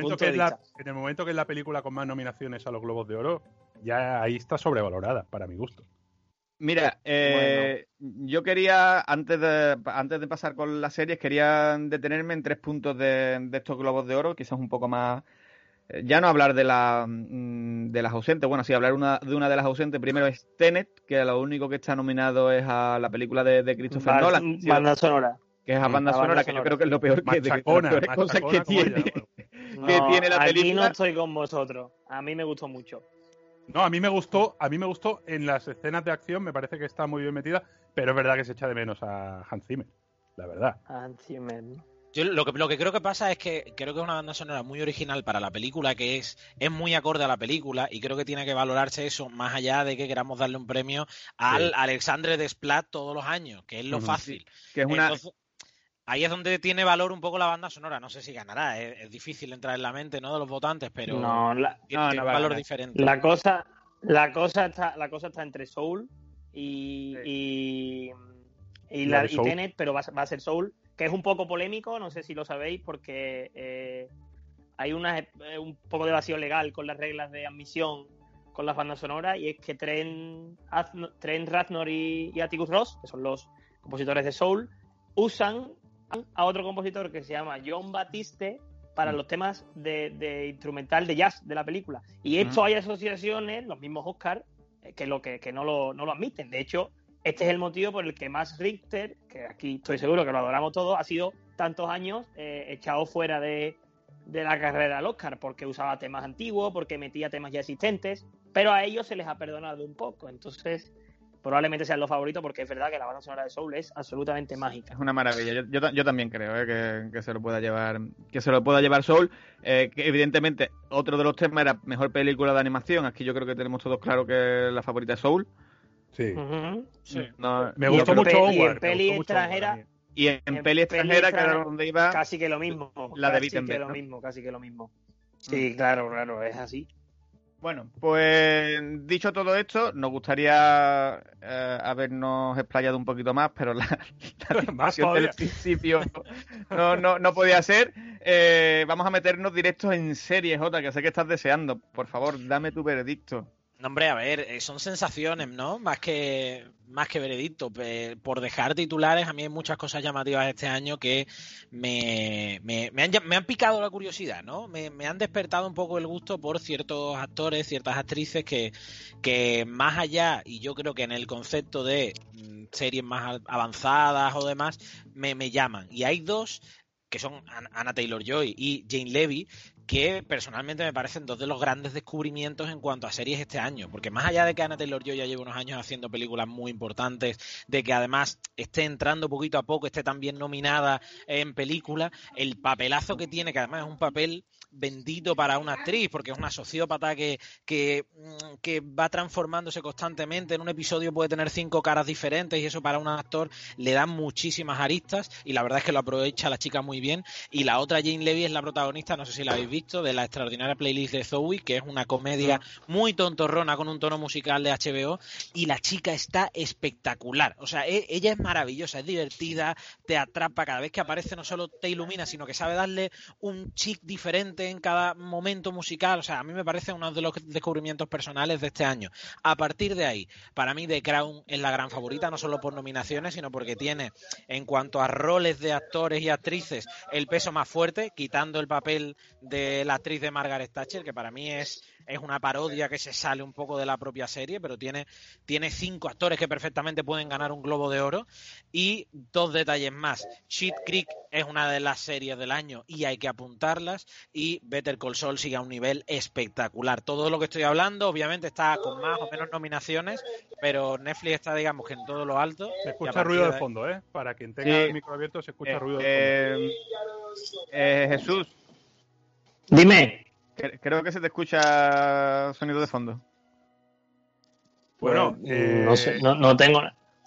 que es la película con más nominaciones a los Globos de Oro, ya ahí está sobrevalorada, para mi gusto. Mira, yo quería, antes de pasar con las series, quería detenerme en 3 puntos de estos Globos de Oro, quizás un poco más. Ya no hablar de las ausentes, bueno, sí, hablar de una de las ausentes. Primero es Tenet, que lo único que está nominado es a la película de Christopher Nolan. Banda sonora. Que es a banda sonora, que yo creo que es lo peor que tiene la película. Aquí no estoy con vosotros. A mí me gustó mucho. No, a mí me gustó en las escenas de acción, me parece que está muy bien metida, pero es verdad que se echa de menos a Hans Zimmer, la verdad. Hans Zimmer. Yo lo que creo que pasa es que creo que es una banda sonora muy original para la película, que es muy acorde a la película, y creo que tiene que valorarse eso más allá de que queramos darle un premio al Alexandre Desplat todos los años, que es lo fácil. Que es una... Entonces, ahí es donde tiene valor un poco la banda sonora. No sé si ganará, es difícil entrar en la mente, ¿no?, de los votantes, pero tiene un valor diferente. La cosa está entre Soul y Tenet, pero va a ser Soul, que es un poco polémico, no sé si lo sabéis, porque hay un poco de vacío legal con las reglas de admisión con las bandas sonoras, y es que Trent Reznor y Atticus Ross, que son los compositores de Soul, usan a otro compositor que se llama John Batiste para los temas de instrumental de jazz de la película. Y esto hay asociaciones, los mismos Oscar, que no lo admiten. De hecho, este es el motivo por el que Max Richter, que aquí estoy seguro que lo adoramos todos, ha sido tantos años echado fuera de la carrera al Oscar, porque usaba temas antiguos, porque metía temas ya existentes, pero a ellos se les ha perdonado un poco. Entonces, probablemente sean los favoritos, porque es verdad que la banda sonora de Soul es absolutamente mágica. Es una maravilla. Yo también creo que se lo pueda llevar Soul. Que evidentemente otro de los temas era mejor película de animación. Aquí yo creo que tenemos todos claro que la favorita es Soul. Sí. Sí. No, me gustó mucho Onward. Y en peli extranjera, que era donde iba, casi que lo mismo. La de Wittenberg, casi que lo mismo. Sí, claro, es así. Bueno, pues dicho todo esto, nos gustaría habernos explayado un poquito más, pero la discusión del principio no podía ser. Vamos a meternos directos en series, Jota, que sé que estás deseando. Por favor, dame tu veredicto. No, hombre, a ver, son sensaciones, ¿no? Más que veredicto. Por dejar titulares, a mí hay muchas cosas llamativas este año que me han picado la curiosidad, ¿no? Me han despertado un poco el gusto por ciertos actores, ciertas actrices que más allá, y yo creo que en el concepto de series más avanzadas o demás, me llaman. Y hay dos que son Anna Taylor-Joy y Jane Levy, que personalmente me parecen dos de los grandes descubrimientos en cuanto a series este año, porque más allá de que Anna Taylor-Joy ya lleva unos años haciendo películas muy importantes, de que además esté entrando poquito a poco, esté también nominada en películas, el papelazo que tiene, que además es un papel bendito para una actriz, porque es una sociópata que va transformándose constantemente, en un episodio puede tener 5 caras diferentes y eso para un actor le da muchísimas aristas y la verdad es que lo aprovecha la chica muy bien. Y la otra, Jane Levy, es la protagonista, no sé si la habéis visto, de la extraordinaria playlist de Zoe, que es una comedia muy tontorrona con un tono musical de HBO, y la chica está espectacular. O sea, ella es maravillosa, es divertida, te atrapa cada vez que aparece, no solo te ilumina, sino que sabe darle un chic diferente en cada momento musical. O sea, a mí me parece uno de los descubrimientos personales de este año. A partir de ahí, para mí The Crown es la gran favorita, no solo por nominaciones, sino porque tiene, en cuanto a roles de actores y actrices, el peso más fuerte, quitando el papel de la actriz de Margaret Thatcher, que para mí es una parodia que se sale un poco de la propia serie, pero tiene 5 actores que perfectamente pueden ganar un Globo de Oro. Y 2 detalles más: Schitt Creek es una de las series del año y hay que apuntarlas, y Better Call Saul sigue a un nivel espectacular. Todo lo que estoy hablando obviamente está con más o menos nominaciones, pero Netflix está, digamos, que en todo lo alto. Se escucha ruido de fondo, ¿eh? Para quien tenga el micro abierto se escucha ruido de fondo. Jesús. Dime. Creo que se te escucha sonido de fondo. Bueno, no sé, no tengo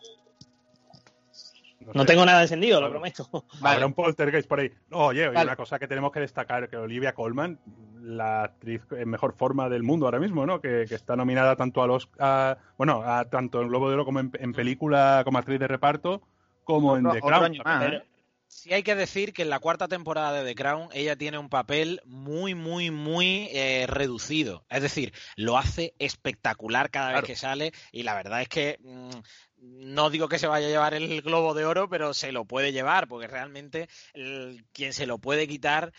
nada encendido, lo prometo. Vale. Habrá un poltergeist por ahí. Oye, vale. Una cosa que tenemos que destacar, que Olivia Colman, la actriz en mejor forma del mundo ahora mismo, ¿no? Que está nominada tanto tanto en Globo de Oro como en película, como actriz de reparto, como en The Crown. Sí hay que decir que en la 4ª temporada de The Crown ella tiene un papel muy, muy, muy reducido. Es decir, lo hace espectacular cada vez que sale, y la verdad es que no digo que se vaya a llevar el Globo de Oro, pero se lo puede llevar, porque realmente quien se lo puede quitar...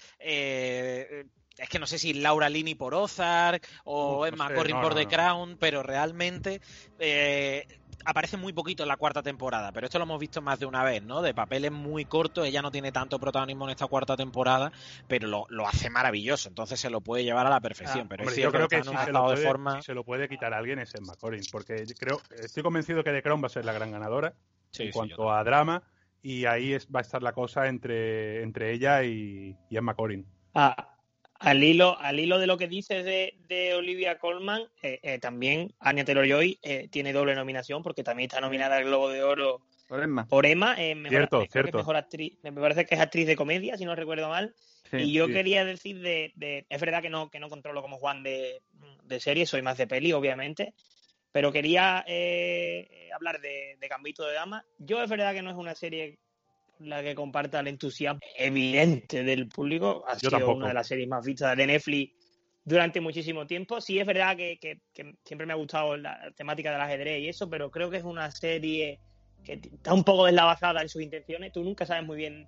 es que no sé si Laura Linney por Ozark o Emma Corrin por The Crown, pero realmente aparece muy poquito en la 4ª temporada, pero esto lo hemos visto más de una vez, ¿no? De papeles muy cortos, ella no tiene tanto protagonismo en esta 4ª temporada, pero lo hace maravilloso, entonces se lo puede llevar a la perfección. Pero hombre, yo creo que si se lo puede quitar a alguien es Emma Corrin, porque estoy convencido que The Crown va a ser la gran ganadora en cuanto a drama, y ahí va a estar la cosa entre ella y Emma Corrin. Al hilo de lo que dices de Olivia Colman, también Anya Taylor-Joy tiene doble nominación, porque también está nominada al Globo de Oro por Emma. Cierto. Mejor actriz, me parece que es actriz de comedia, si no recuerdo mal. Sí, y yo quería decir es verdad que no controlo como Juan de series, soy más de peli, obviamente, pero quería hablar de Gambito de Dama. Yo es verdad que no es una serie la que comparta el entusiasmo evidente del público. Ha sido una de las series más vistas de Netflix durante muchísimo tiempo. Sí, es verdad que siempre me ha gustado la temática del ajedrez y eso, pero creo que es una serie que está un poco deslavazada en sus intenciones. Tú nunca sabes muy bien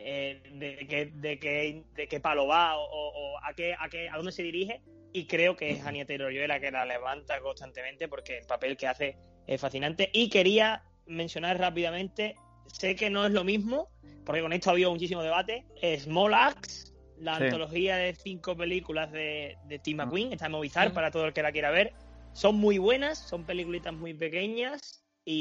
de qué palo va o a dónde se dirige, y creo que es Anya Taylor-Joy la que la levanta constantemente, porque el papel que hace es fascinante. Y quería mencionar rápidamente, sé que no es lo mismo, porque con esto ha habido muchísimo debate, Small Axe, la antología de 5 películas de Tim McQueen, está en Movistar para todo el que la quiera ver. Son muy buenas, son peliculitas muy pequeñas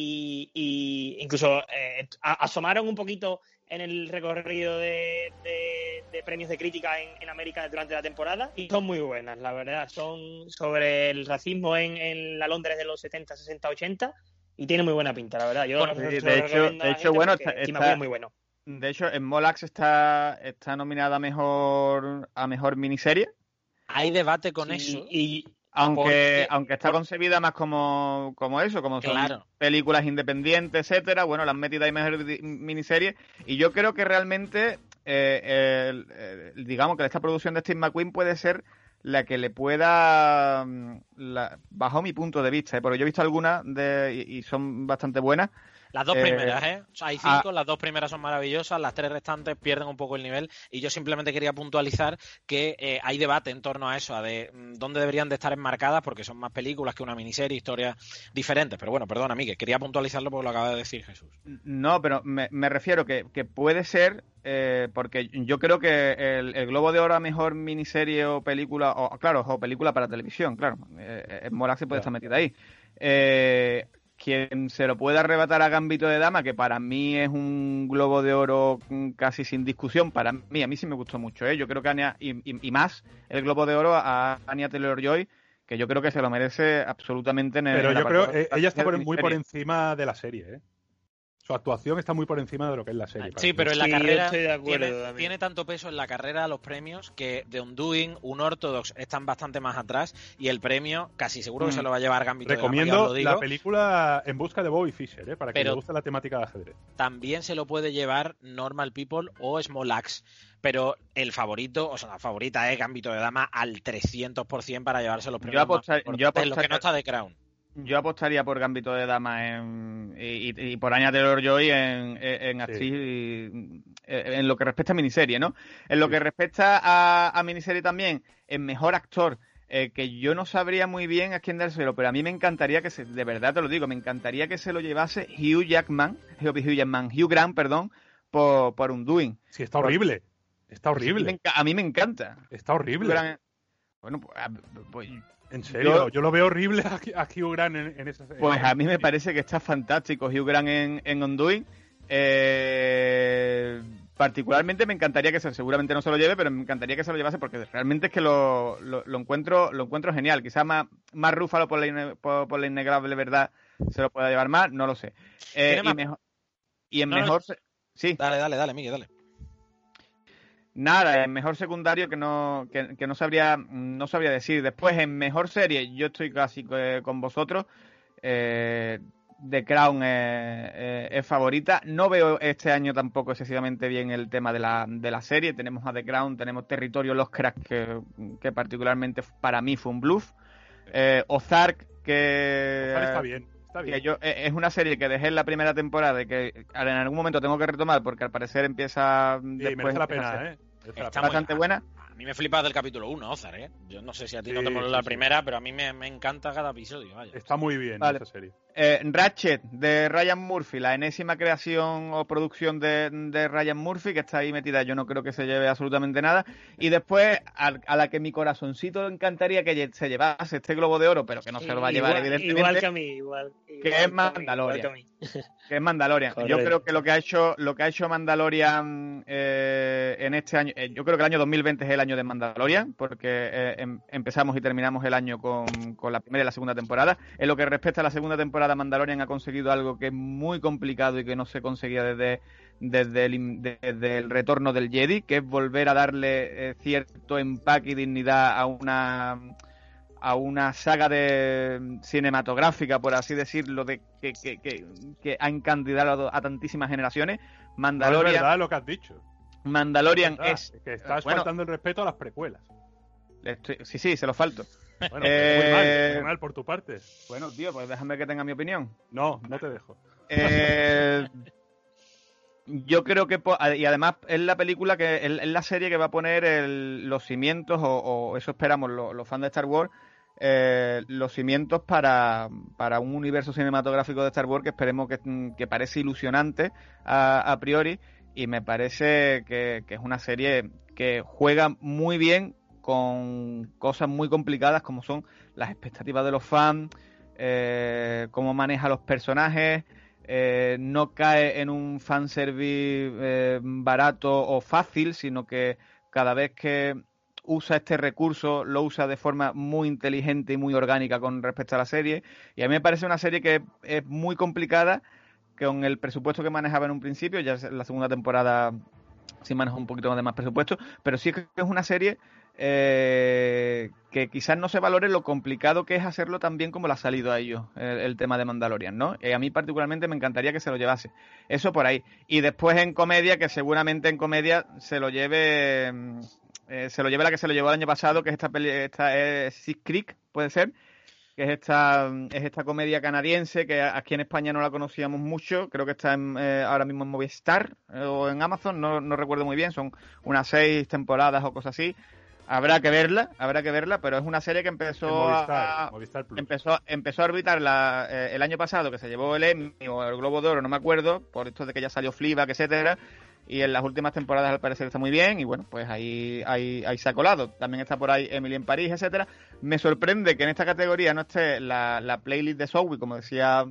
y incluso asomaron un poquito en el recorrido de premios de crítica en América durante la temporada, y son muy buenas, la verdad. Son sobre el racismo en la Londres de los 70, 60, 80, y tiene muy buena pinta, la verdad. De hecho, bueno, está muy bueno. De hecho, en Molax está nominada a mejor miniserie. Hay debate con eso. Y Aunque está concebida más como eso, como son películas independientes, etcétera, bueno, las han metido ahí mejor miniseries, y yo creo que realmente, digamos que esta producción de Steve McQueen puede ser la que le pueda, bajo mi punto de vista, porque yo he visto algunas y son bastante buenas. Las dos primeras, O sea, hay 5, las 2 primeras son maravillosas, las 3 restantes pierden un poco el nivel, y yo simplemente quería puntualizar que hay debate en torno a eso, a de dónde deberían de estar enmarcadas, porque son más películas que una miniserie, historias diferentes. Pero bueno, perdona, Miguel, quería puntualizarlo porque lo acaba de decir Jesús. No, pero me refiero que puede ser, porque yo creo que el Globo de Oro a mejor miniserie o película, o película para televisión, claro, Moraxi puede estar metida ahí. Quien se lo pueda arrebatar a Gambito de Dama, que para mí es un Globo de Oro casi sin discusión, a mí sí me gustó mucho, yo creo que Anya, y más el Globo de Oro a Anya Taylor-Joy, que yo creo que se lo merece absolutamente. Pero yo creo que ella está muy por encima de la serie, Su actuación está muy por encima de lo que es la serie. Sí, pero en la carrera tiene tanto peso en la carrera los premios que The Undoing, Unorthodox están bastante más atrás, y el premio casi seguro que se lo va a llevar Gambito de Dama. Recomiendo la película En busca de Bobby Fischer, para que le guste la temática de ajedrez. También se lo puede llevar Normal People o Small Axe, pero el favorito, o sea, la favorita es Gambito de Dama al 300% para llevarse los premios. Yo lo que no está The Crown. Yo apostaría por Gambito de Dama y por Anya Taylor-Joy en actriz, en lo que respecta a miniserie, ¿no? En lo que respecta a miniserie también, en mejor actor, que yo no sabría muy bien a quién dárselo, pero a mí me encantaría de verdad te lo digo, me encantaría que se lo llevase Hugh Grant, por Undoing. Sí, está horrible. Está horrible. A mí me encanta. Está horrible. Bueno, pues en serio, yo lo veo horrible a Hugh Grant en esa serie. Pues a mí me parece que está fantástico Hugh Grant en Undoing. Particularmente me encantaría que seguramente no se lo lleve, pero me encantaría que se lo llevase, porque realmente es que lo encuentro genial. Quizás más Rúfalo por la innegable verdad se lo pueda llevar más, no lo sé. Sí. Dale, Miguel, dale. Nada, en mejor secundario que no sabría decir. Después, en mejor serie, yo estoy casi con vosotros. The Crown es favorita. No veo este año tampoco excesivamente bien el tema de la serie. Tenemos a The Crown, tenemos Territorio Los Cracks, que particularmente para mí fue un bluff. Ozark, Ozark está bien. Es una serie que dejé en la primera temporada y que en algún momento tengo que retomar, porque al parecer empieza merece la pena, Está bastante buena. A mí me flipa del capítulo 1, Ozark, Yo no sé si a ti no te moló la primera, pero a mí me encanta cada episodio, vaya. Está muy bien esa serie. Ratchet, de Ryan Murphy, la enésima creación o producción de Ryan Murphy, que está ahí metida. Yo no creo que se lleve absolutamente nada. Y después, a la que mi corazoncito le encantaría que se llevase este Globo de Oro, pero que no se lo va a llevar, evidentemente. Igual que a mí, que es Mandalorian. Que es Mandalorian. Correcto. Yo creo que lo que ha hecho Mandalorian en este año, yo creo que el año 2020 es el año de Mandalorian, porque empezamos y terminamos el año con la primera y la segunda temporada. En lo que respecta a la segunda temporada, Mandalorian ha conseguido algo que es muy complicado y que no se conseguía desde el retorno del Jedi, que es volver a darle cierto empaque y dignidad a una saga cinematográfica, por así decirlo, que ha encandidado a tantísimas generaciones. Mandalorian, no es verdad lo que has dicho. Mandalorian es que estás faltando el respeto a las precuelas. Sí, se lo falto. Bueno, muy mal por tu parte. Bueno, tío, pues déjame que tenga mi opinión. No te dejo. Yo creo que, y además es la película es la serie que va a poner los cimientos, o eso esperamos los fans de Star Wars, los cimientos para un universo cinematográfico de Star Wars que esperemos que parece ilusionante a priori, y me parece que es una serie que juega muy bien con cosas muy complicadas como son las expectativas de los fans, cómo maneja los personajes, no cae en un fanservice barato o fácil, sino que cada vez que usa este recurso lo usa de forma muy inteligente y muy orgánica con respecto a la serie, y a mí me parece una serie que es muy complicada, con el presupuesto que manejaba en un principio. Ya en la segunda temporada sí maneja un poquito más de presupuesto, pero sí que es una serie que quizás no se valore lo complicado que es hacerlo tan bien como le ha salido a ellos el tema de Mandalorian, ¿no? A mí particularmente me encantaría que se lo llevase. Eso por ahí. Y después en comedia, que seguramente en comedia se lo lleve la que se lo llevó el año pasado, que es esta es Schitt's Creek, puede ser, que es esta comedia canadiense que aquí en España no la conocíamos mucho, creo que está ahora mismo en Movistar o en Amazon, no recuerdo muy bien, son unas 6 temporadas o cosas así. Habrá que verla, pero es una serie que empezó Movistar Plus. empezó a orbitar el año pasado, que se llevó el Emmy o el Globo de Oro, no me acuerdo, por esto de que ya salió Fleabag, etcétera, y en las últimas temporadas al parecer está muy bien, y bueno, pues ahí se ha colado. También está por ahí Emily en París, etcétera. Me sorprende que en esta categoría no esté la playlist de Zoe, como decía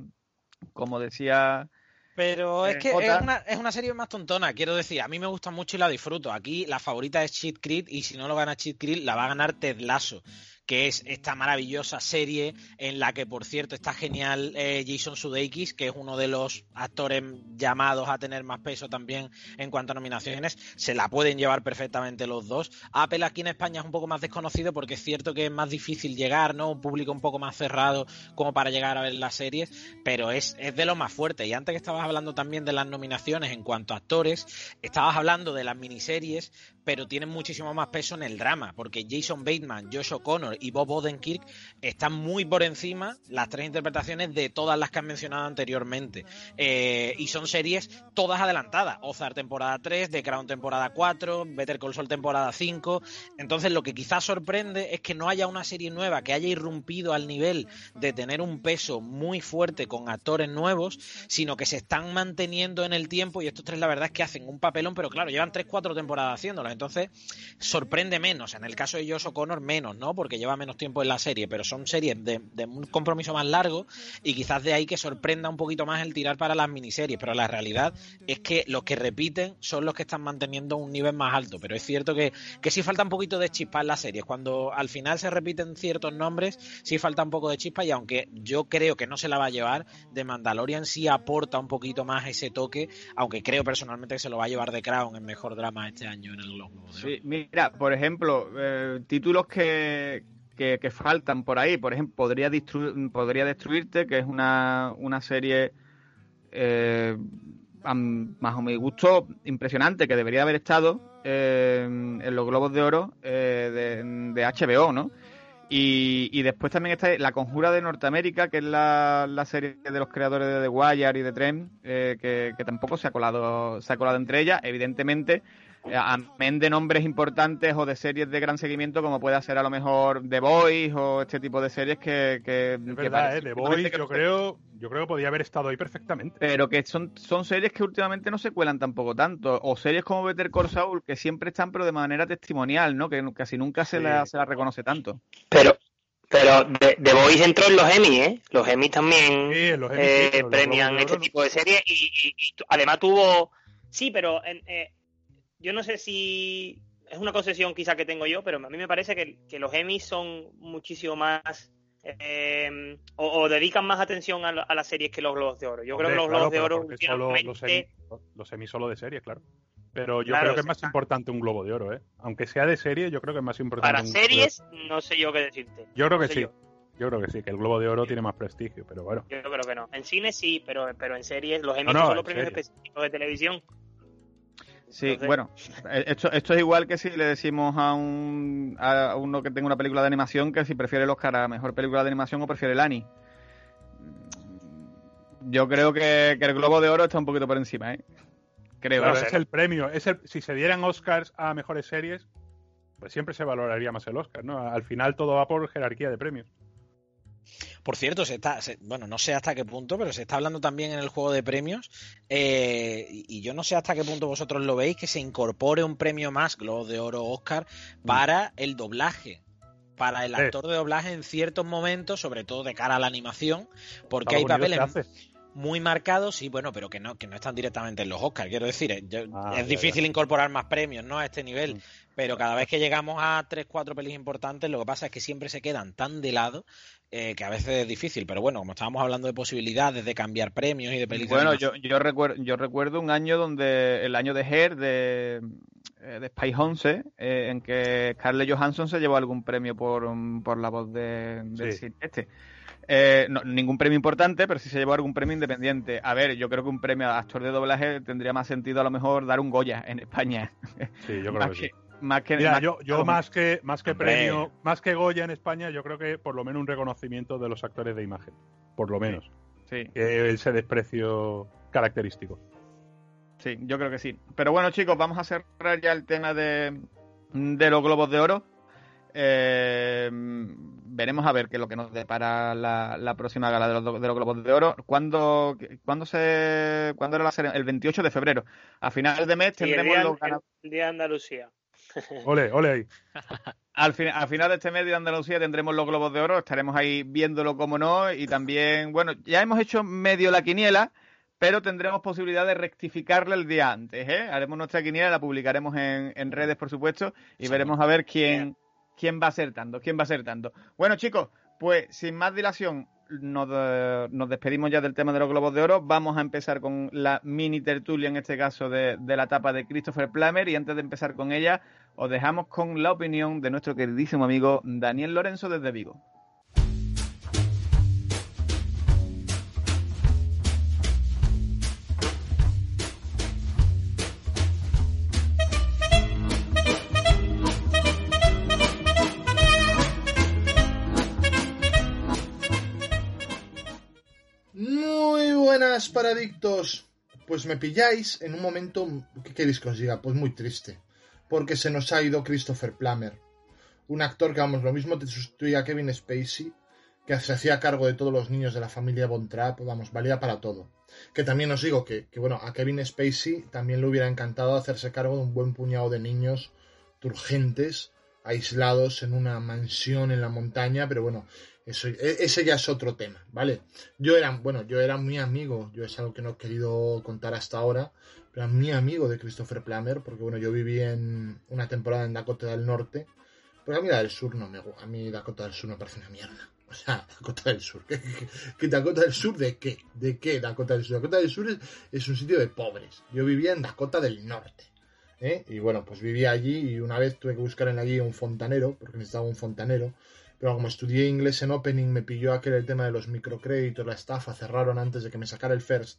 Pero es que Jota. es una serie más tontona, quiero decir, a mí me gusta mucho y la disfruto. Aquí la favorita es Schitt's Creek y si no lo gana Schitt's Creek la va a ganar Ted Lasso, que es esta maravillosa serie en la que, por cierto, está genial Jason Sudeikis, que es uno de los actores llamados a tener más peso también en cuanto a nominaciones. Se la pueden llevar perfectamente los dos. Apple aquí en España es un poco más desconocido porque es cierto que es más difícil llegar, ¿no? Un público un poco más cerrado como para llegar a ver las series, pero es de lo más fuerte. Y antes que estabas hablando también de las nominaciones en cuanto a actores, estabas hablando de las miniseries, pero tienen muchísimo más peso en el drama, porque Jason Bateman, Josh O'Connor y Bob Odenkirk están muy por encima, las 3 interpretaciones, de todas las que han mencionado anteriormente. Y son series todas adelantadas. Ozark temporada 3, The Crown temporada 4, Better Call Saul temporada 5. Entonces lo que quizás sorprende es que no haya una serie nueva que haya irrumpido al nivel de tener un peso muy fuerte con actores nuevos, sino que se están manteniendo en el tiempo, y estos 3 la verdad es que hacen un papelón, pero claro, llevan 3-4 temporadas haciéndolo. Entonces sorprende menos. En el caso de Josh O'Connor menos, ¿no? Porque lleva menos tiempo en la serie, pero son series de un compromiso más largo y quizás de ahí que sorprenda un poquito más el tirar para las miniseries, pero la realidad es que los que repiten son los que están manteniendo un nivel más alto. Pero es cierto que sí falta un poquito de chispa en las series. Cuando al final se repiten ciertos nombres, sí falta un poco de chispa, y aunque yo creo que no se la va a llevar, The Mandalorian sí aporta un poquito más ese toque, aunque creo personalmente que se lo va a llevar The Crown en mejor drama este año en el Globo. Sí, mira, por ejemplo, títulos que faltan por ahí. Por ejemplo, Podría Destruirte, que es una serie más o mi gusto impresionante, que debería haber estado en los Globos de Oro de HBO, ¿no? Y después también está La Conjura de Norteamérica, que es la serie de los creadores de The Wire y de Trem, que tampoco se ha colado entre ellas, evidentemente. Amén de nombres importantes o de series de gran seguimiento, como puede ser a lo mejor The Boys o este tipo de series que es verdad, The Boys yo creo que podía haber estado ahí perfectamente. Pero que son series que últimamente no se cuelan tampoco tanto, o series como Better Call Saul, que siempre están pero de manera testimonial, ¿no? Que casi nunca se la reconoce tanto. Pero The Voice entró en los Emmy, ¿eh? Los Emmy también premian este tipo de series y además tuvo... Sí, pero yo no sé si es una concesión quizá que tengo yo, pero a mí me parece que los Emmy son muchísimo más... o dedican más atención a las series que los Globos de Oro. Yo creo que los Globos de Oro... Los Emmy solo de serie, claro. Pero yo creo que es más importante un Globo de Oro, ¿eh? Aunque sea de serie, yo creo que es más importante. Para series, no sé yo qué decirte. Yo creo que sí. Yo creo que sí, que el Globo de Oro tiene más prestigio, pero bueno. Yo creo que no. En cine sí, pero en series, los Emmy son los premios específicos de televisión. Sí, entonces... bueno, esto es igual que si le decimos a uno que tenga una película de animación que si prefiere el Oscar a mejor película de animación o prefiere el Annie. Yo creo que el Globo de Oro está un poquito por encima, ¿eh? Creo. Claro, es el premio. Si se dieran Oscars a mejores series, pues siempre se valoraría más el Oscar, ¿no? Al final todo va por jerarquía de premios. Por cierto, bueno, no sé hasta qué punto, pero se está hablando también en el juego de premios, y yo no sé hasta qué punto vosotros lo veis, que se incorpore un premio más, Globo de Oro, Oscar, para el doblaje, para el actor de doblaje en ciertos momentos, sobre todo de cara a la animación, porque hay papeles muy marcados, sí, bueno, pero que no están directamente en los Oscars. Quiero decir, es difícil incorporar más premios, ¿no? A este nivel, pero cada vez que llegamos a 3-4 pelis importantes, lo que pasa es que siempre se quedan tan de lado que a veces es difícil. Pero bueno, como estábamos hablando de posibilidades de cambiar premios y de películas. Bueno, yo recuerdo un año donde el año de Her, de de Space 11, en que Scarlett Johansson se llevó algún premio por la voz del cine este. No, ningún premio importante, pero sí se llevó algún premio independiente. A ver, yo creo que un premio a actor de doblaje tendría más sentido a lo mejor dar un Goya en España. Sí, yo creo que sí. Mira, más que premio, más que Goya en España, yo creo que por lo menos un reconocimiento de los actores de imagen. Por lo menos. Sí. Ese desprecio característico. Sí, yo creo que sí. Pero bueno, chicos, vamos a cerrar ya el tema de los Globos de Oro. Veremos a ver qué es lo que nos depara la próxima gala de los Globos de Oro. ¿Cuándo era la ceremonia? El 28 de febrero. A finales de mes tendremos los ganadores. El Día de Andalucía. Ole ahí. Al final de este mes de Andalucía tendremos los Globos de Oro. Estaremos ahí viéndolo, como no. Y también, bueno, ya hemos hecho medio la quiniela, pero tendremos posibilidad de rectificarla el día antes, ¿eh? Haremos nuestra quiniela, la publicaremos en redes, por supuesto, y veremos a ver quién va acertando. Bueno, chicos, pues sin más dilación, nos despedimos ya del tema de los Globos de Oro. Vamos a empezar con la mini tertulia, en este caso de la etapa de Christopher Plummer, y antes de empezar con ella, os dejamos con la opinión de nuestro queridísimo amigo Daniel Lorenzo desde Vigo. Buenas, paradictos. Pues me pilláis en un momento, ¿qué queréis que os diga? Pues muy triste, porque se nos ha ido Christopher Plummer, un actor que, vamos, lo mismo te sustituía a Kevin Spacey, que se hacía cargo de todos los niños de la familia Von Trapp, vamos, valía para todo. Que también os digo que bueno, a Kevin Spacey también le hubiera encantado hacerse cargo de un buen puñado de niños turgentes, aislados en una mansión en la montaña, pero bueno, ese ya es otro tema, ¿vale? Yo era muy amigo, yo es algo que no he querido contar hasta ahora, pero era muy amigo de Christopher Plummer, porque bueno, yo viví en una temporada en Dakota del Norte, pero a mí a mí Dakota del Sur me parece una mierda. O sea, Dakota del Sur. ¿Qué Dakota del Sur de qué? ¿De qué Dakota del Sur? Dakota del Sur es un sitio de pobres. Yo vivía en Dakota del Norte, ¿eh? Y bueno, pues vivía allí y una vez tuve que buscar en la guía un fontanero, porque necesitaba un fontanero. Pero como estudié inglés en Opening, me pilló aquel el tema de los microcréditos, la estafa, cerraron antes de que me sacara el first.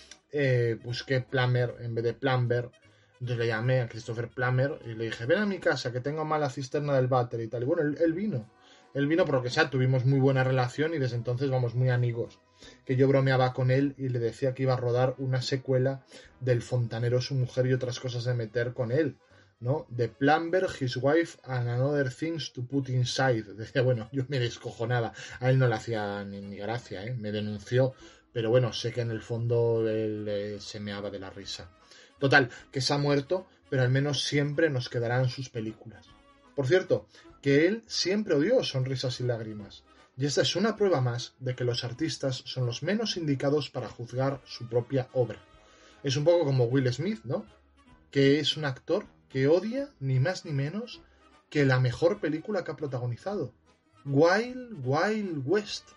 Busqué Plummer en vez de Plumber. Entonces le llamé a Christopher Plummer y le dije, ven a mi casa, que tengo mala cisterna del váter y tal. Y bueno, él vino. Él vino por lo que sea, tuvimos muy buena relación y desde entonces vamos muy amigos. Que yo bromeaba con él y le decía que iba a rodar una secuela del fontanero, su mujer y otras cosas de meter con él, ¿no? The Plumber, His Wife and Another Things to Put Inside. Decía, bueno, yo me descojonaba. A él no le hacía ni gracia, ¿eh? Me denunció. Pero bueno, sé que en el fondo él se meaba de la risa. Total, que se ha muerto, pero al menos siempre nos quedarán sus películas. Por cierto, que él siempre odió Sonrisas y Lágrimas. Y esta es una prueba más de que los artistas son los menos indicados para juzgar su propia obra. Es un poco como Will Smith, ¿no? Que es un actor que odia ni más ni menos que la mejor película que ha protagonizado, Wild Wild West.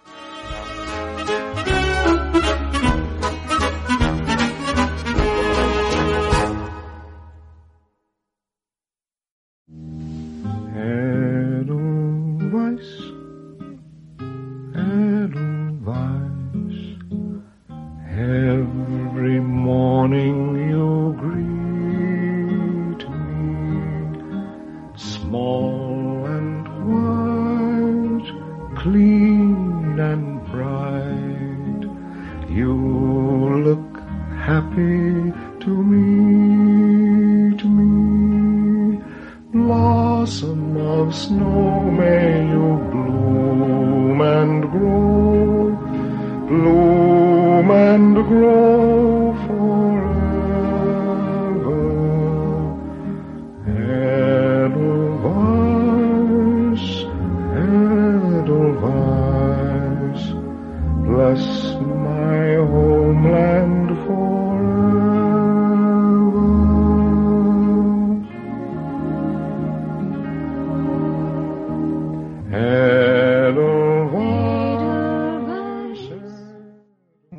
Every morning you greet me, small and white, clean and bright. You look happy to meet me. Blossom of snow, may you bloom and grow, bloom and grow forever. Edelweiss, Edelweiss, bless my homeland forever.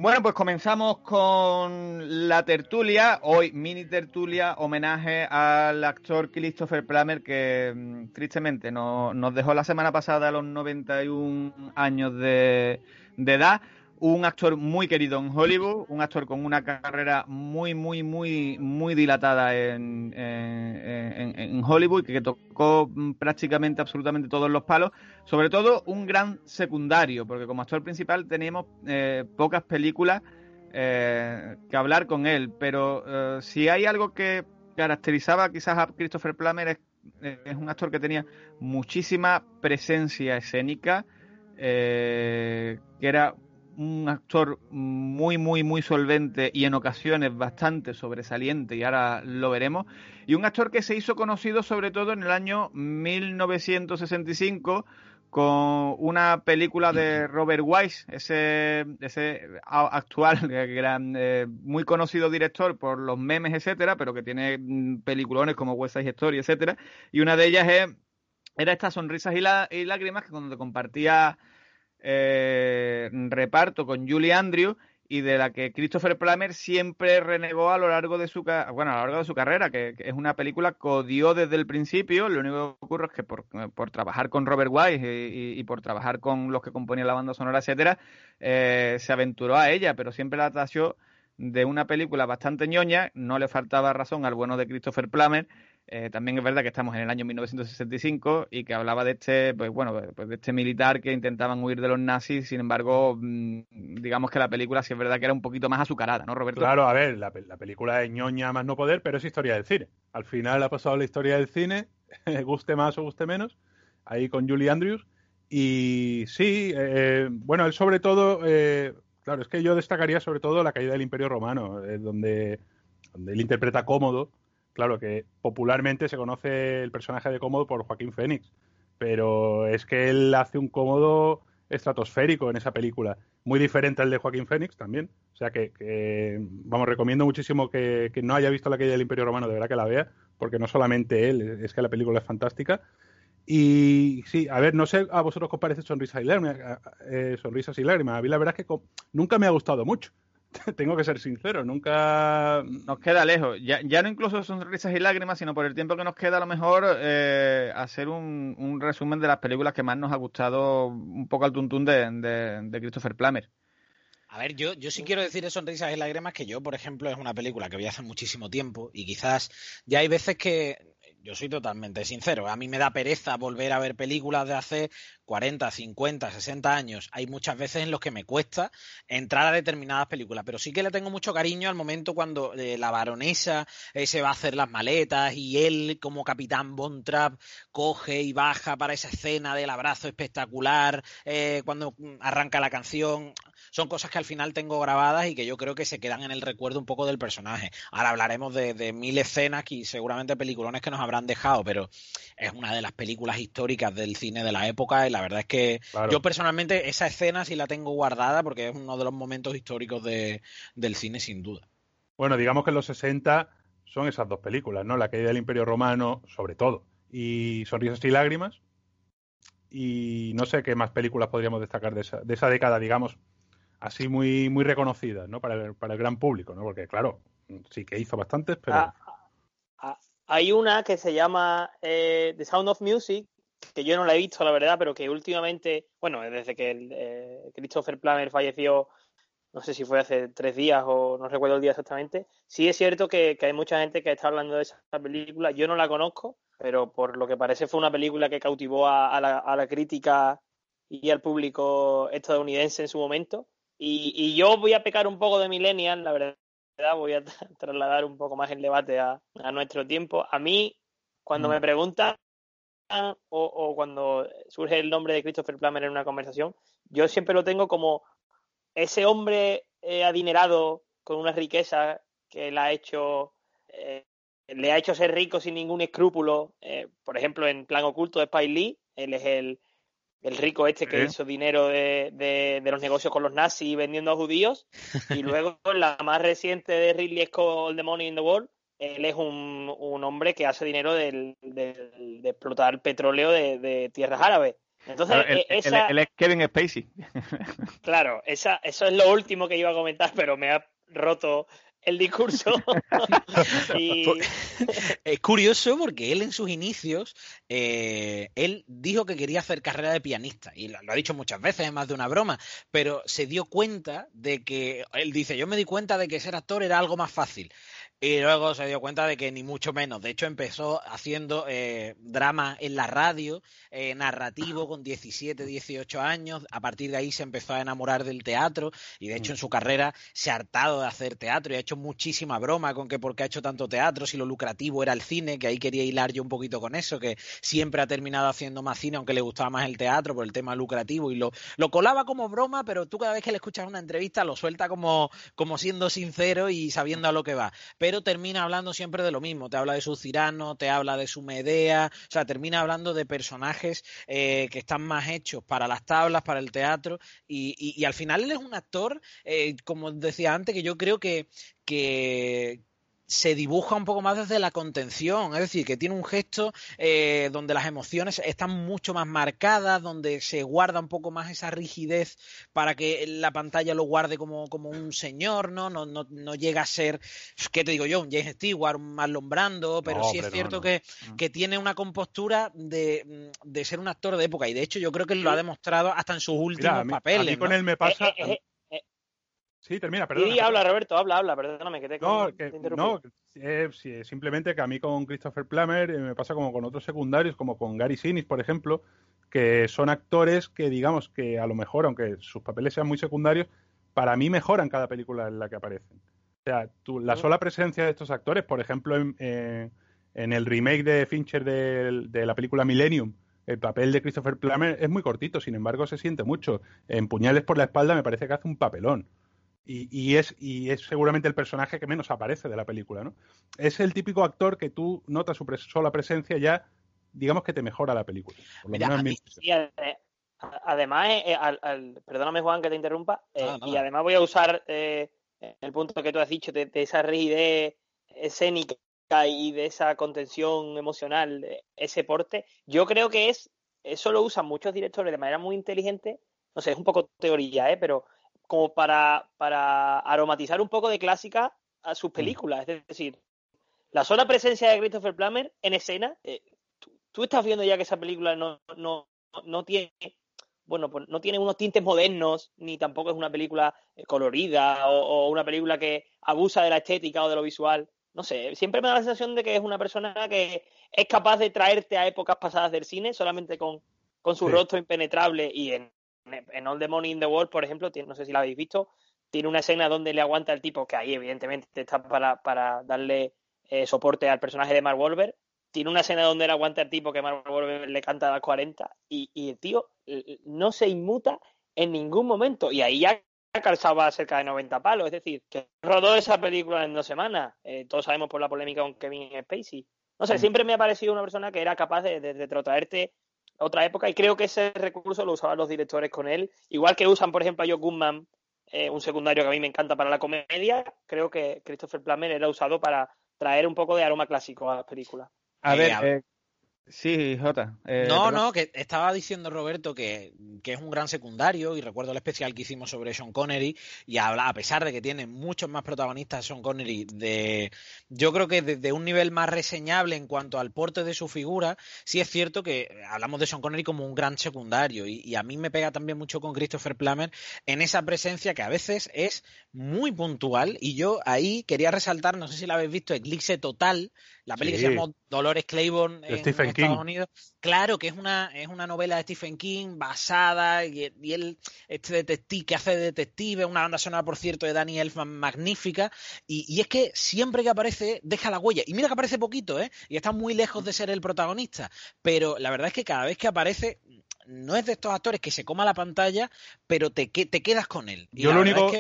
Bueno, pues comenzamos con la tertulia, hoy mini tertulia, homenaje al actor Christopher Plummer, que tristemente nos dejó la semana pasada a los 91 años de edad. Un actor muy querido en Hollywood, un actor con una carrera muy dilatada en Hollywood, que tocó prácticamente absolutamente todos los palos. Sobre todo un gran secundario, porque como actor principal teníamos pocas películas que hablar con él. Pero si hay algo que caracterizaba quizás a Christopher Plummer es un actor que tenía muchísima presencia escénica, que era un actor muy solvente y en ocasiones bastante sobresaliente, y ahora lo veremos, y un actor que se hizo conocido sobre todo en el año 1965 con una película de Robert Wise, ese actual, que era muy conocido director por los memes, etcétera, pero que tiene peliculones como West Side Story, etcétera, y una de ellas era esta Sonrisas y Lágrimas, que cuando compartía reparto con Julie Andrews, y de la que Christopher Plummer siempre renegó a lo largo de su carrera, que es una película que odió desde el principio. Lo único que ocurre es que por trabajar con Robert Wise y por trabajar con los que componían la banda sonora, etcétera, se aventuró a ella, pero siempre la tachó de una película bastante ñoña. No le faltaba razón al bueno de Christopher Plummer. También es verdad que estamos en el año 1965 y que hablaba de de este militar que intentaban huir de los nazis. Sin embargo, digamos que la película sí es verdad que era un poquito más azucarada, ¿no, Roberto? Claro, a ver, la película es ñoña más no poder, pero es historia del cine. Al final ha pasado la historia del cine, guste más o guste menos, ahí con Julie Andrews. Y sí, bueno, él sobre todo, claro, es que yo destacaría sobre todo La caída del Imperio Romano, donde él interpreta a Cómodo. Claro que popularmente se conoce el personaje de Cómodo por Joaquín Phoenix, pero es que él hace un Cómodo estratosférico en esa película, muy diferente al de Joaquín Phoenix también. O sea que vamos, recomiendo muchísimo que no haya visto La caída del Imperio Romano, de verdad que la vea, porque no solamente él, es que la película es fantástica. Y sí, a ver, no sé a vosotros qué os parece Sonrisas y Lágrimas. A mí la verdad es que nunca me ha gustado mucho. Tengo que ser sincero, nunca... Nos queda lejos. Ya no incluso Sonrisas y Lágrimas, sino por el tiempo que nos queda, a lo mejor hacer un resumen de las películas que más nos ha gustado, un poco al tuntún de Christopher Plummer. A ver, yo sí quiero decir de Sonrisas y Lágrimas que yo, por ejemplo, es una película que vi hace muchísimo tiempo y quizás ya hay veces que... Yo soy totalmente sincero, a mí me da pereza volver a ver películas de hace 40, 50, 60 años. Hay muchas veces en los que me cuesta entrar a determinadas películas, pero sí que le tengo mucho cariño al momento cuando la baronesa se va a hacer las maletas y él, como capitán Von Trapp, coge y baja para esa escena del abrazo espectacular, cuando arranca la canción. Son cosas que al final tengo grabadas y que yo creo que se quedan en el recuerdo un poco del personaje. Ahora hablaremos de mil escenas y seguramente peliculones que nos habrán dejado, pero es una de las películas históricas del cine de la época y la verdad es que claro, yo personalmente esa escena sí la tengo guardada porque es uno de los momentos históricos del cine sin duda. Bueno, digamos que en los 60 son esas dos películas, ¿no? La caída del Imperio Romano, sobre todo, y Sonrisas y Lágrimas. Y no sé qué más películas podríamos destacar de esa década, digamos, así muy reconocidas, ¿no? Para el gran público, ¿no? Porque, claro, sí que hizo bastantes, pero... Hay una que se llama The Sound of Music, que yo no la he visto, la verdad, pero que últimamente, bueno, desde que Christopher Plummer falleció, no sé si fue hace 3 días o no recuerdo el día exactamente, sí es cierto que hay mucha gente que está hablando de esa película. Yo no la conozco, pero por lo que parece fue una película que cautivó a la crítica y al público estadounidense en su momento. Y yo voy a pecar un poco de millennial, la verdad. Voy a trasladar un poco más el debate a nuestro tiempo. A mí, cuando me preguntan o cuando surge el nombre de Christopher Plummer en una conversación, yo siempre lo tengo como ese hombre adinerado con una riqueza que le ha hecho ser rico sin ningún escrúpulo. Por ejemplo, en Plan Oculto de Spike Lee, él es el rico que hizo dinero de los negocios con los nazis vendiendo a judíos. Y luego, en la más reciente de Ridley Scott, All the Money in the World, él es un hombre que hace dinero de explotar petróleo de tierras árabes. Entonces, él es Kevin Spacey. Claro, eso es lo último que iba a comentar, pero me ha roto el discurso. Es curioso porque él en sus inicios, él dijo que quería hacer carrera de pianista, y lo ha dicho muchas veces, es más de una broma, pero se dio cuenta de que, él dice, yo me di cuenta de que ser actor era algo más fácil. Y luego se dio cuenta de que ni mucho menos. De hecho, empezó haciendo drama en la radio, narrativo con 17, 18 años. A partir de ahí se empezó a enamorar del teatro y de hecho en su carrera se ha hartado de hacer teatro y ha hecho muchísima broma con que por qué ha hecho tanto teatro, si lo lucrativo era el cine, que ahí quería hilar yo un poquito con eso, que siempre ha terminado haciendo más cine aunque le gustaba más el teatro por el tema lucrativo y lo colaba como broma, pero tú cada vez que le escuchas una entrevista lo suelta como siendo sincero y sabiendo a lo que va. Pero termina hablando siempre de lo mismo, te habla de su Cyrano, te habla de su Medea, o sea, termina hablando de personajes que están más hechos para las tablas, para el teatro, y al final él es un actor, como decía antes, que yo creo que se dibuja un poco más desde la contención, es decir, que tiene un gesto donde las emociones están mucho más marcadas, donde se guarda un poco más esa rigidez para que la pantalla lo guarde como un señor, no llega a ser, ¿qué te digo yo? Un James Stewart, un Marlon Brando, pero sí es cierto que tiene una compostura de ser un actor de época, y de hecho yo creo que lo ha demostrado hasta en sus últimos papeles. A mí con él me pasa... Sí, termina, perdón. Sí, habla, Roberto, habla, perdóname que te interrumpí. Simplemente que a mí con Christopher Plummer me pasa como con otros secundarios, como con Gary Sinise, por ejemplo, que son actores que, digamos, que a lo mejor, aunque sus papeles sean muy secundarios, para mí mejoran cada película en la que aparecen. O sea, la sola presencia de estos actores, por ejemplo, en el remake de Fincher de la película Millennium, el papel de Christopher Plummer es muy cortito, sin embargo se siente mucho. En Puñales por la espalda me parece que hace un papelón. Y es seguramente el personaje que menos aparece de la película, ¿no? Es el típico actor que tú notas su sola presencia ya, digamos que te mejora la película. Por lo menos además, perdóname Juan que te interrumpa, y además voy a usar el punto que tú has dicho de esa rigidez escénica y de esa contención emocional, ese porte. Yo creo que eso lo usan muchos directores de manera muy inteligente, no sé, es un poco teoría, pero como para aromatizar un poco de clásica a sus películas. Es decir, la sola presencia de Christopher Plummer en escena, tú estás viendo ya que esa película no tiene, bueno, pues no tiene unos tintes modernos, ni tampoco es una película colorida o una película que abusa de la estética o de lo visual. No sé, siempre me da la sensación de que es una persona que es capaz de traerte a épocas pasadas del cine solamente con su rostro impenetrable. Y en All the Money in the World, por ejemplo, no sé si la habéis visto, tiene una escena donde le aguanta el tipo, que ahí evidentemente está para darle soporte al personaje de Mark Wahlberg. Tiene una escena donde le aguanta el tipo que Mark Wahlberg le canta a las 40 y el tío no se inmuta en ningún momento. Y ahí ya calzaba cerca de 90 palos. Es decir, que rodó esa película en 2 semanas. Todos sabemos por la polémica con Kevin Spacey. No sé, siempre me ha parecido una persona que era capaz de traerte otra época, y creo que ese recurso lo usaban los directores con él, igual que usan, por ejemplo, a Joe Goodman, un secundario que a mí me encanta para la comedia. Creo que Christopher Plummer era usado para traer un poco de aroma clásico a las películas. A ver, sí, Jota. No, que estaba diciendo Roberto que es un gran secundario, y recuerdo el especial que hicimos sobre Sean Connery, y a pesar de que tiene muchos más protagonistas Sean Connery, yo creo que de un nivel más reseñable en cuanto al porte de su figura, sí es cierto que hablamos de Sean Connery como un gran secundario, y a mí me pega también mucho con Christopher Plummer en esa presencia que a veces es muy puntual, y yo ahí quería resaltar, no sé si la habéis visto, Eclipse Total, la peli que se llama Dolores Claiborne en Estados Unidos. Claro, que es una novela de Stephen King basada, y él, este detective que hace de detective, una banda sonora, por cierto, de Danny Elfman magnífica, y es que siempre que aparece deja la huella, y mira que aparece poquito, y está muy lejos de ser el protagonista, pero la verdad es que cada vez que aparece no es de estos actores que se coma la pantalla, pero te quedas con él. Y yo lo único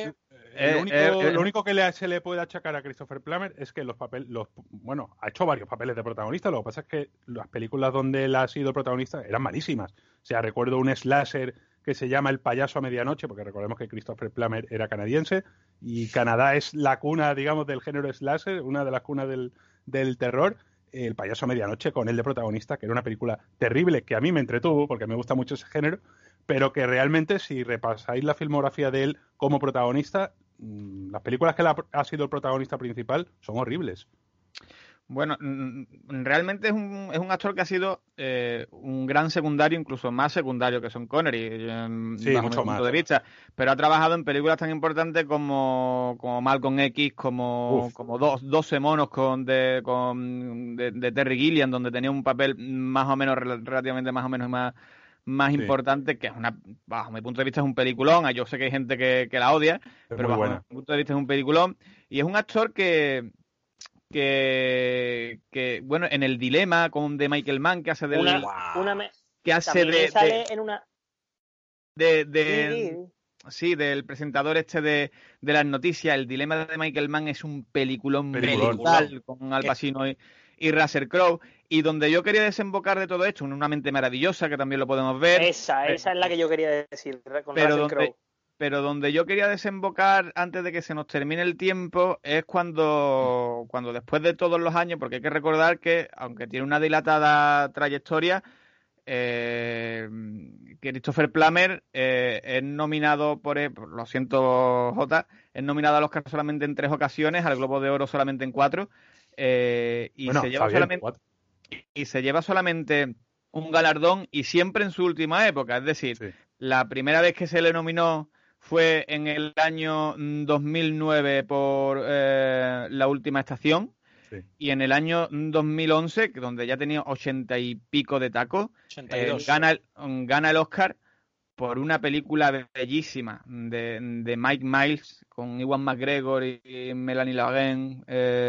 que se le puede achacar a Christopher Plummer es que ha hecho varios papeles de protagonista. Lo que pasa es que las películas donde él ha sido protagonista eran malísimas. O sea, recuerdo un slasher que se llama El payaso a medianoche, porque recordemos que Christopher Plummer era canadiense y Canadá es la cuna, digamos, del género slasher, una de las cunas del terror. El payaso a medianoche con él de protagonista, que era una película terrible, que a mí me entretuvo porque me gusta mucho ese género, pero que realmente si repasáis la filmografía de él como protagonista, las películas que él ha sido el protagonista principal son horribles. Bueno, realmente es un actor que ha sido un gran secundario, incluso más secundario que Sean Connery, sí, bajo mucho mi punto más. de vista. Pero ha trabajado en películas tan importantes como Malcolm X, como 12 monos de Terry Gilliam, donde tenía un papel más o menos, relativamente más o menos más importante, que es bajo mi punto de vista es un peliculón. Yo sé que hay gente que la odia, pero bajo mi punto de vista es un peliculón. Y es un actor que bueno, en El Dilema de Michael Mann, que hace del sí, del presentador de las noticias. El Dilema de Michael Mann es un peliculón brutal, con Al Pacino y Russell Crowe, y donde yo quería desembocar de todo esto, en Una mente maravillosa, que también lo podemos ver. Esa es la que yo quería decir, con Russell Crowe. Pero donde yo quería desembocar antes de que se nos termine el tiempo es cuando después de todos los años, porque hay que recordar que, aunque tiene una dilatada trayectoria, Christopher Plummer es nominado lo siento, Jota, es nominado al Oscar solamente en 3 ocasiones, al Globo de Oro solamente en 4, se lleva solamente un galardón, y siempre en su última época. Es decir, la primera vez que se le nominó fue en el año 2009 por La Última Estación, y en el año 2011, donde ya tenía 80 y pico de tacos, gana el Oscar por una película bellísima de Mike Miles, con Ewan McGregor y Melanie Laurent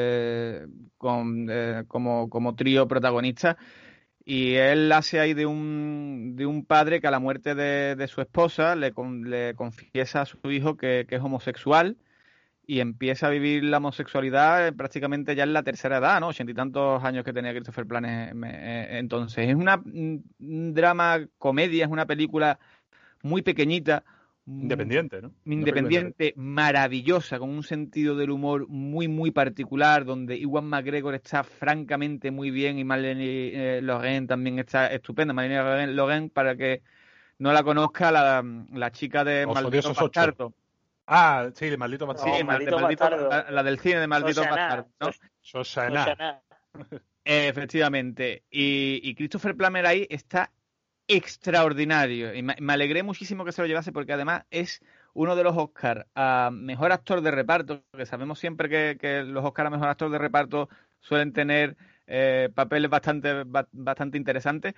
como trío protagonista. Y él hace ahí de un padre que a la muerte de su esposa le confiesa a su hijo que es homosexual, y empieza a vivir la homosexualidad prácticamente ya en la tercera edad, ¿no? 80 y tantos años que tenía Christopher Plummer entonces. Es un drama comedia, es una película muy pequeñita, independiente, ¿no? Independiente, maravillosa, con un sentido del humor muy, muy particular, donde Ewan McGregor está francamente muy bien, y Marlene Logan también está estupenda. Marlene Logan, para que no la conozca, la chica de Maldito Bastardo. Ah, sí, el Maldito Bastardo. Sí, la del cine de Maldito Bastardo, ¿no? Shoshana. Efectivamente. Y Christopher Plummer ahí está extraordinario, y me alegré muchísimo que se lo llevase, porque además es uno de los Oscars a mejor actor de reparto, que sabemos siempre que los Oscars a mejor actor de reparto suelen tener papeles bastante interesantes,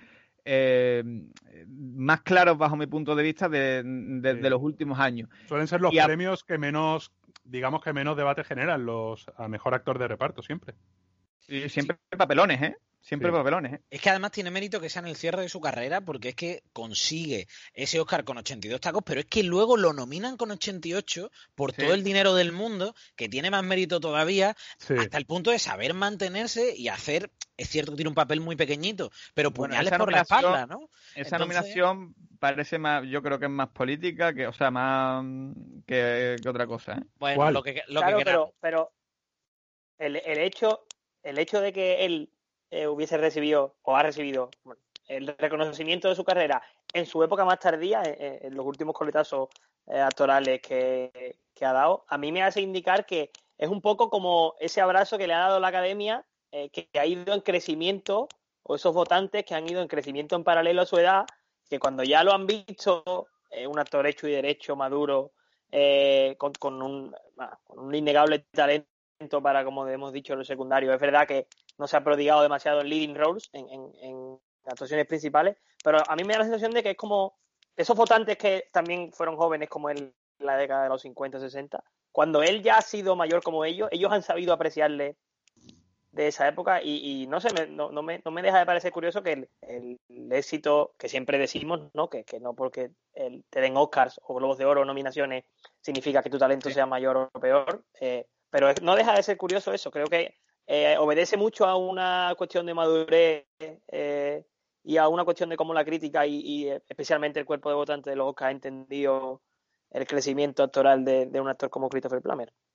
más claros bajo mi punto de vista de los últimos años. Suelen ser los premios que menos, digamos, que menos debate generan, los a mejor actor de reparto siempre. Y siempre papelones, ¿eh? Siempre papelones, ¿eh? Es que además tiene mérito que sea en el cierre de su carrera, porque es que consigue ese Oscar con 82 tacos, pero es que luego lo nominan con 88 por todo el dinero del mundo, que tiene más mérito todavía, hasta el punto de saber mantenerse y hacer, es cierto que tiene un papel muy pequeñito, pero puñales por la espalda, ¿no? Esa nominación parece más, yo creo que es más política, más que otra cosa, ¿eh? Bueno, lo que pero el hecho de que él hubiese recibido o ha recibido el reconocimiento de su carrera en su época más tardía, en los últimos coletazos actorales que ha dado, a mí me hace indicar que es un poco como ese abrazo que le ha dado la Academia, que ha ido en crecimiento, o esos votantes que han ido en crecimiento en paralelo a su edad, que cuando ya lo han visto, un actor hecho y derecho, maduro, con un innegable talento para, como hemos dicho, los secundarios. Es verdad que no se ha prodigado demasiado en leading roles, en actuaciones principales, pero a mí me da la sensación de que es como esos votantes que también fueron jóvenes como él en la década de los 50, 60, cuando él ya ha sido mayor como ellos han sabido apreciarle de esa época, y no sé, no me deja de parecer curioso que el éxito que siempre decimos, ¿no? Que no porque te den Oscars o Globos de Oro o nominaciones significa que tu talento sea mayor o peor, pero no deja de ser curioso eso. Creo que obedece mucho a una cuestión de madurez y a una cuestión de cómo la crítica y especialmente el cuerpo de votantes de los Oscars ha entendido el crecimiento actoral de un actor como Christopher Plummer.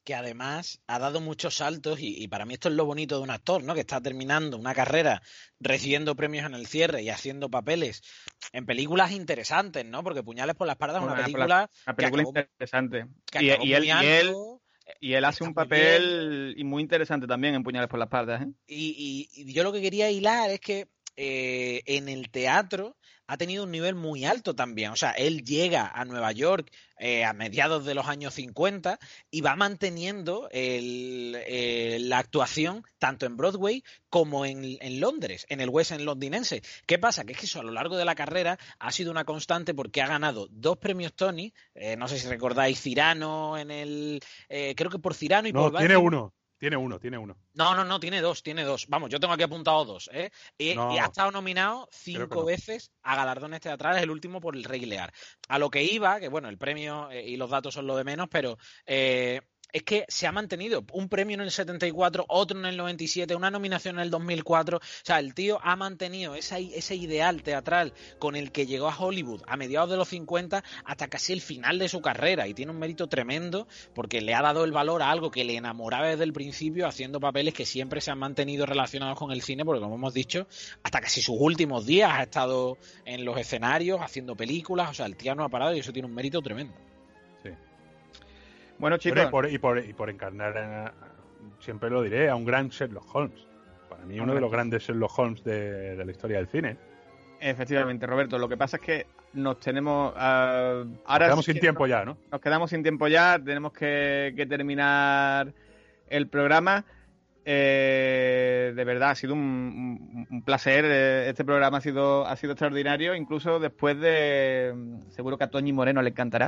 que además ha dado muchos saltos y para mí esto es lo bonito de un actor, ¿no? Que está terminando una carrera, recibiendo premios en el cierre y haciendo papeles en películas interesantes, ¿no? Porque Puñales por la espalda es una película interesante. Y él hace un papel muy interesante también en Puñales por la espalda, ¿eh? Y yo lo que quería hilar es que en el teatro ha tenido un nivel muy alto también. O sea, él llega a Nueva York a mediados de los años 50 y va manteniendo la actuación tanto en Broadway como en Londres, en el West End londinense. ¿Qué pasa? Que es que eso a lo largo de la carrera ha sido una constante porque ha ganado 2 premios Tony, no sé si recordáis Cyrano creo que por Cyrano y por Tiene uno. Tiene uno. No, tiene dos. Vamos, yo tengo aquí apuntado 2, ¿eh? Y ha estado nominado 5 veces a galardones teatrales, el último por El Rey Lear. A lo que iba, que bueno, el premio y los datos son lo de menos, pero es que se ha mantenido un premio en el 74, otro en el 97, una nominación en el 2004. O sea, el tío ha mantenido ese ideal teatral con el que llegó a Hollywood a mediados de los 50 hasta casi el final de su carrera, y tiene un mérito tremendo porque le ha dado el valor a algo que le enamoraba desde el principio, haciendo papeles que siempre se han mantenido relacionados con el cine, porque como hemos dicho, hasta casi sus últimos días ha estado en los escenarios haciendo películas. O sea, el tío no ha parado y eso tiene un mérito tremendo. Bueno, chicos. Y por encarnar, siempre lo diré, a un gran Sherlock Holmes. Para mí, uno de los grandes Sherlock Holmes de la historia del cine. Efectivamente, Roberto. Lo que pasa es que nos tenemos... ahora nos quedamos sin tiempo ya, ¿no? Nos quedamos sin tiempo ya. Tenemos que terminar el programa. De verdad, ha sido un placer. Este programa ha sido extraordinario. Incluso después de... Seguro que a Toñi Moreno le encantará.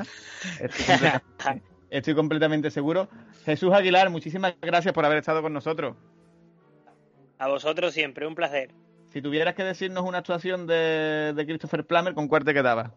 Estoy completamente seguro. Jesús Aguilar, muchísimas gracias por haber estado con nosotros. A vosotros siempre, un placer. Si tuvieras que decirnos una actuación de Christopher Plummer, ¿con cuál te quedaba?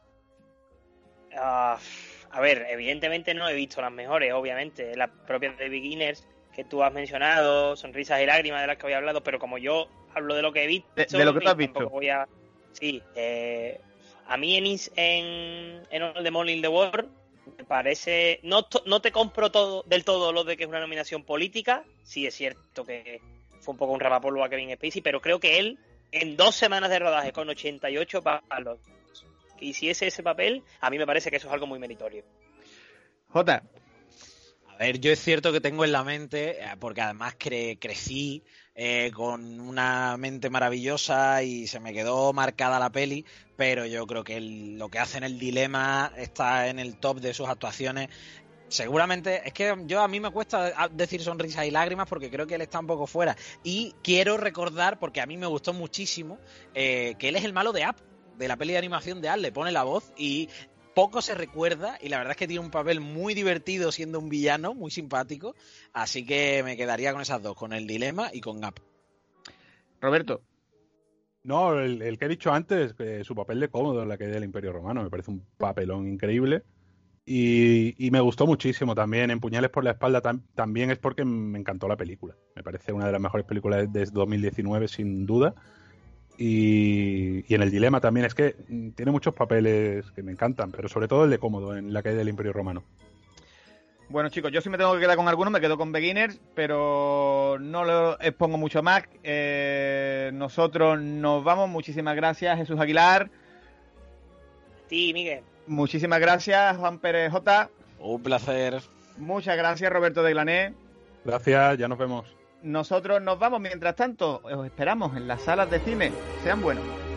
A ver, evidentemente no he visto las mejores, obviamente. Las propias de Beginners, que tú has mencionado, Sonrisas y Lágrimas, de las que había hablado, pero como yo hablo de lo que he visto... De lo que tú has visto. Sí, a mí en All the Money in the World me parece... No te compro del todo lo de que es una nominación política. Sí, es cierto que fue un poco un rapapolvo a Kevin Spacey, pero creo que él, en 2 semanas de rodaje con 88 palos, que hiciese ese papel, a mí me parece que eso es algo muy meritorio. Jota. A ver, yo es cierto que tengo en la mente, porque además crecí con una mente maravillosa y se me quedó marcada la peli, pero yo creo que lo que hace en El Dilema está en el top de sus actuaciones. Seguramente, es que a mí me cuesta decir Sonrisas y Lágrimas porque creo que él está un poco fuera. Y quiero recordar, porque a mí me gustó muchísimo, que él es el malo de Up, de la peli de animación de Up, le pone la voz y poco se recuerda, y la verdad es que tiene un papel muy divertido siendo un villano, muy simpático, así que me quedaría con esas dos, con El Dilema y con Up. Roberto. No, el que he dicho antes, su papel de Cómodo en La Caída del Imperio Romano, me parece un papelón increíble. Y me gustó muchísimo también. En Puñales por la espalda también es porque me encantó la película. Me parece una de las mejores películas de 2019, sin duda. Y en El Dilema también. Es que tiene muchos papeles que me encantan, pero sobre todo el de Cómodo en La Caída del Imperio Romano. Bueno, chicos, yo sí me tengo que quedar con algunos, me quedo con Beginners, pero no lo expongo mucho más. Nosotros nos vamos. Muchísimas gracias, Jesús Aguilar. Sí, Miguel. Muchísimas gracias, Juan Pérez J. Un placer. Muchas gracias, Roberto de Glané. Gracias, ya nos vemos. Nosotros nos vamos. Mientras tanto, os esperamos en las salas de cine. Sean buenos.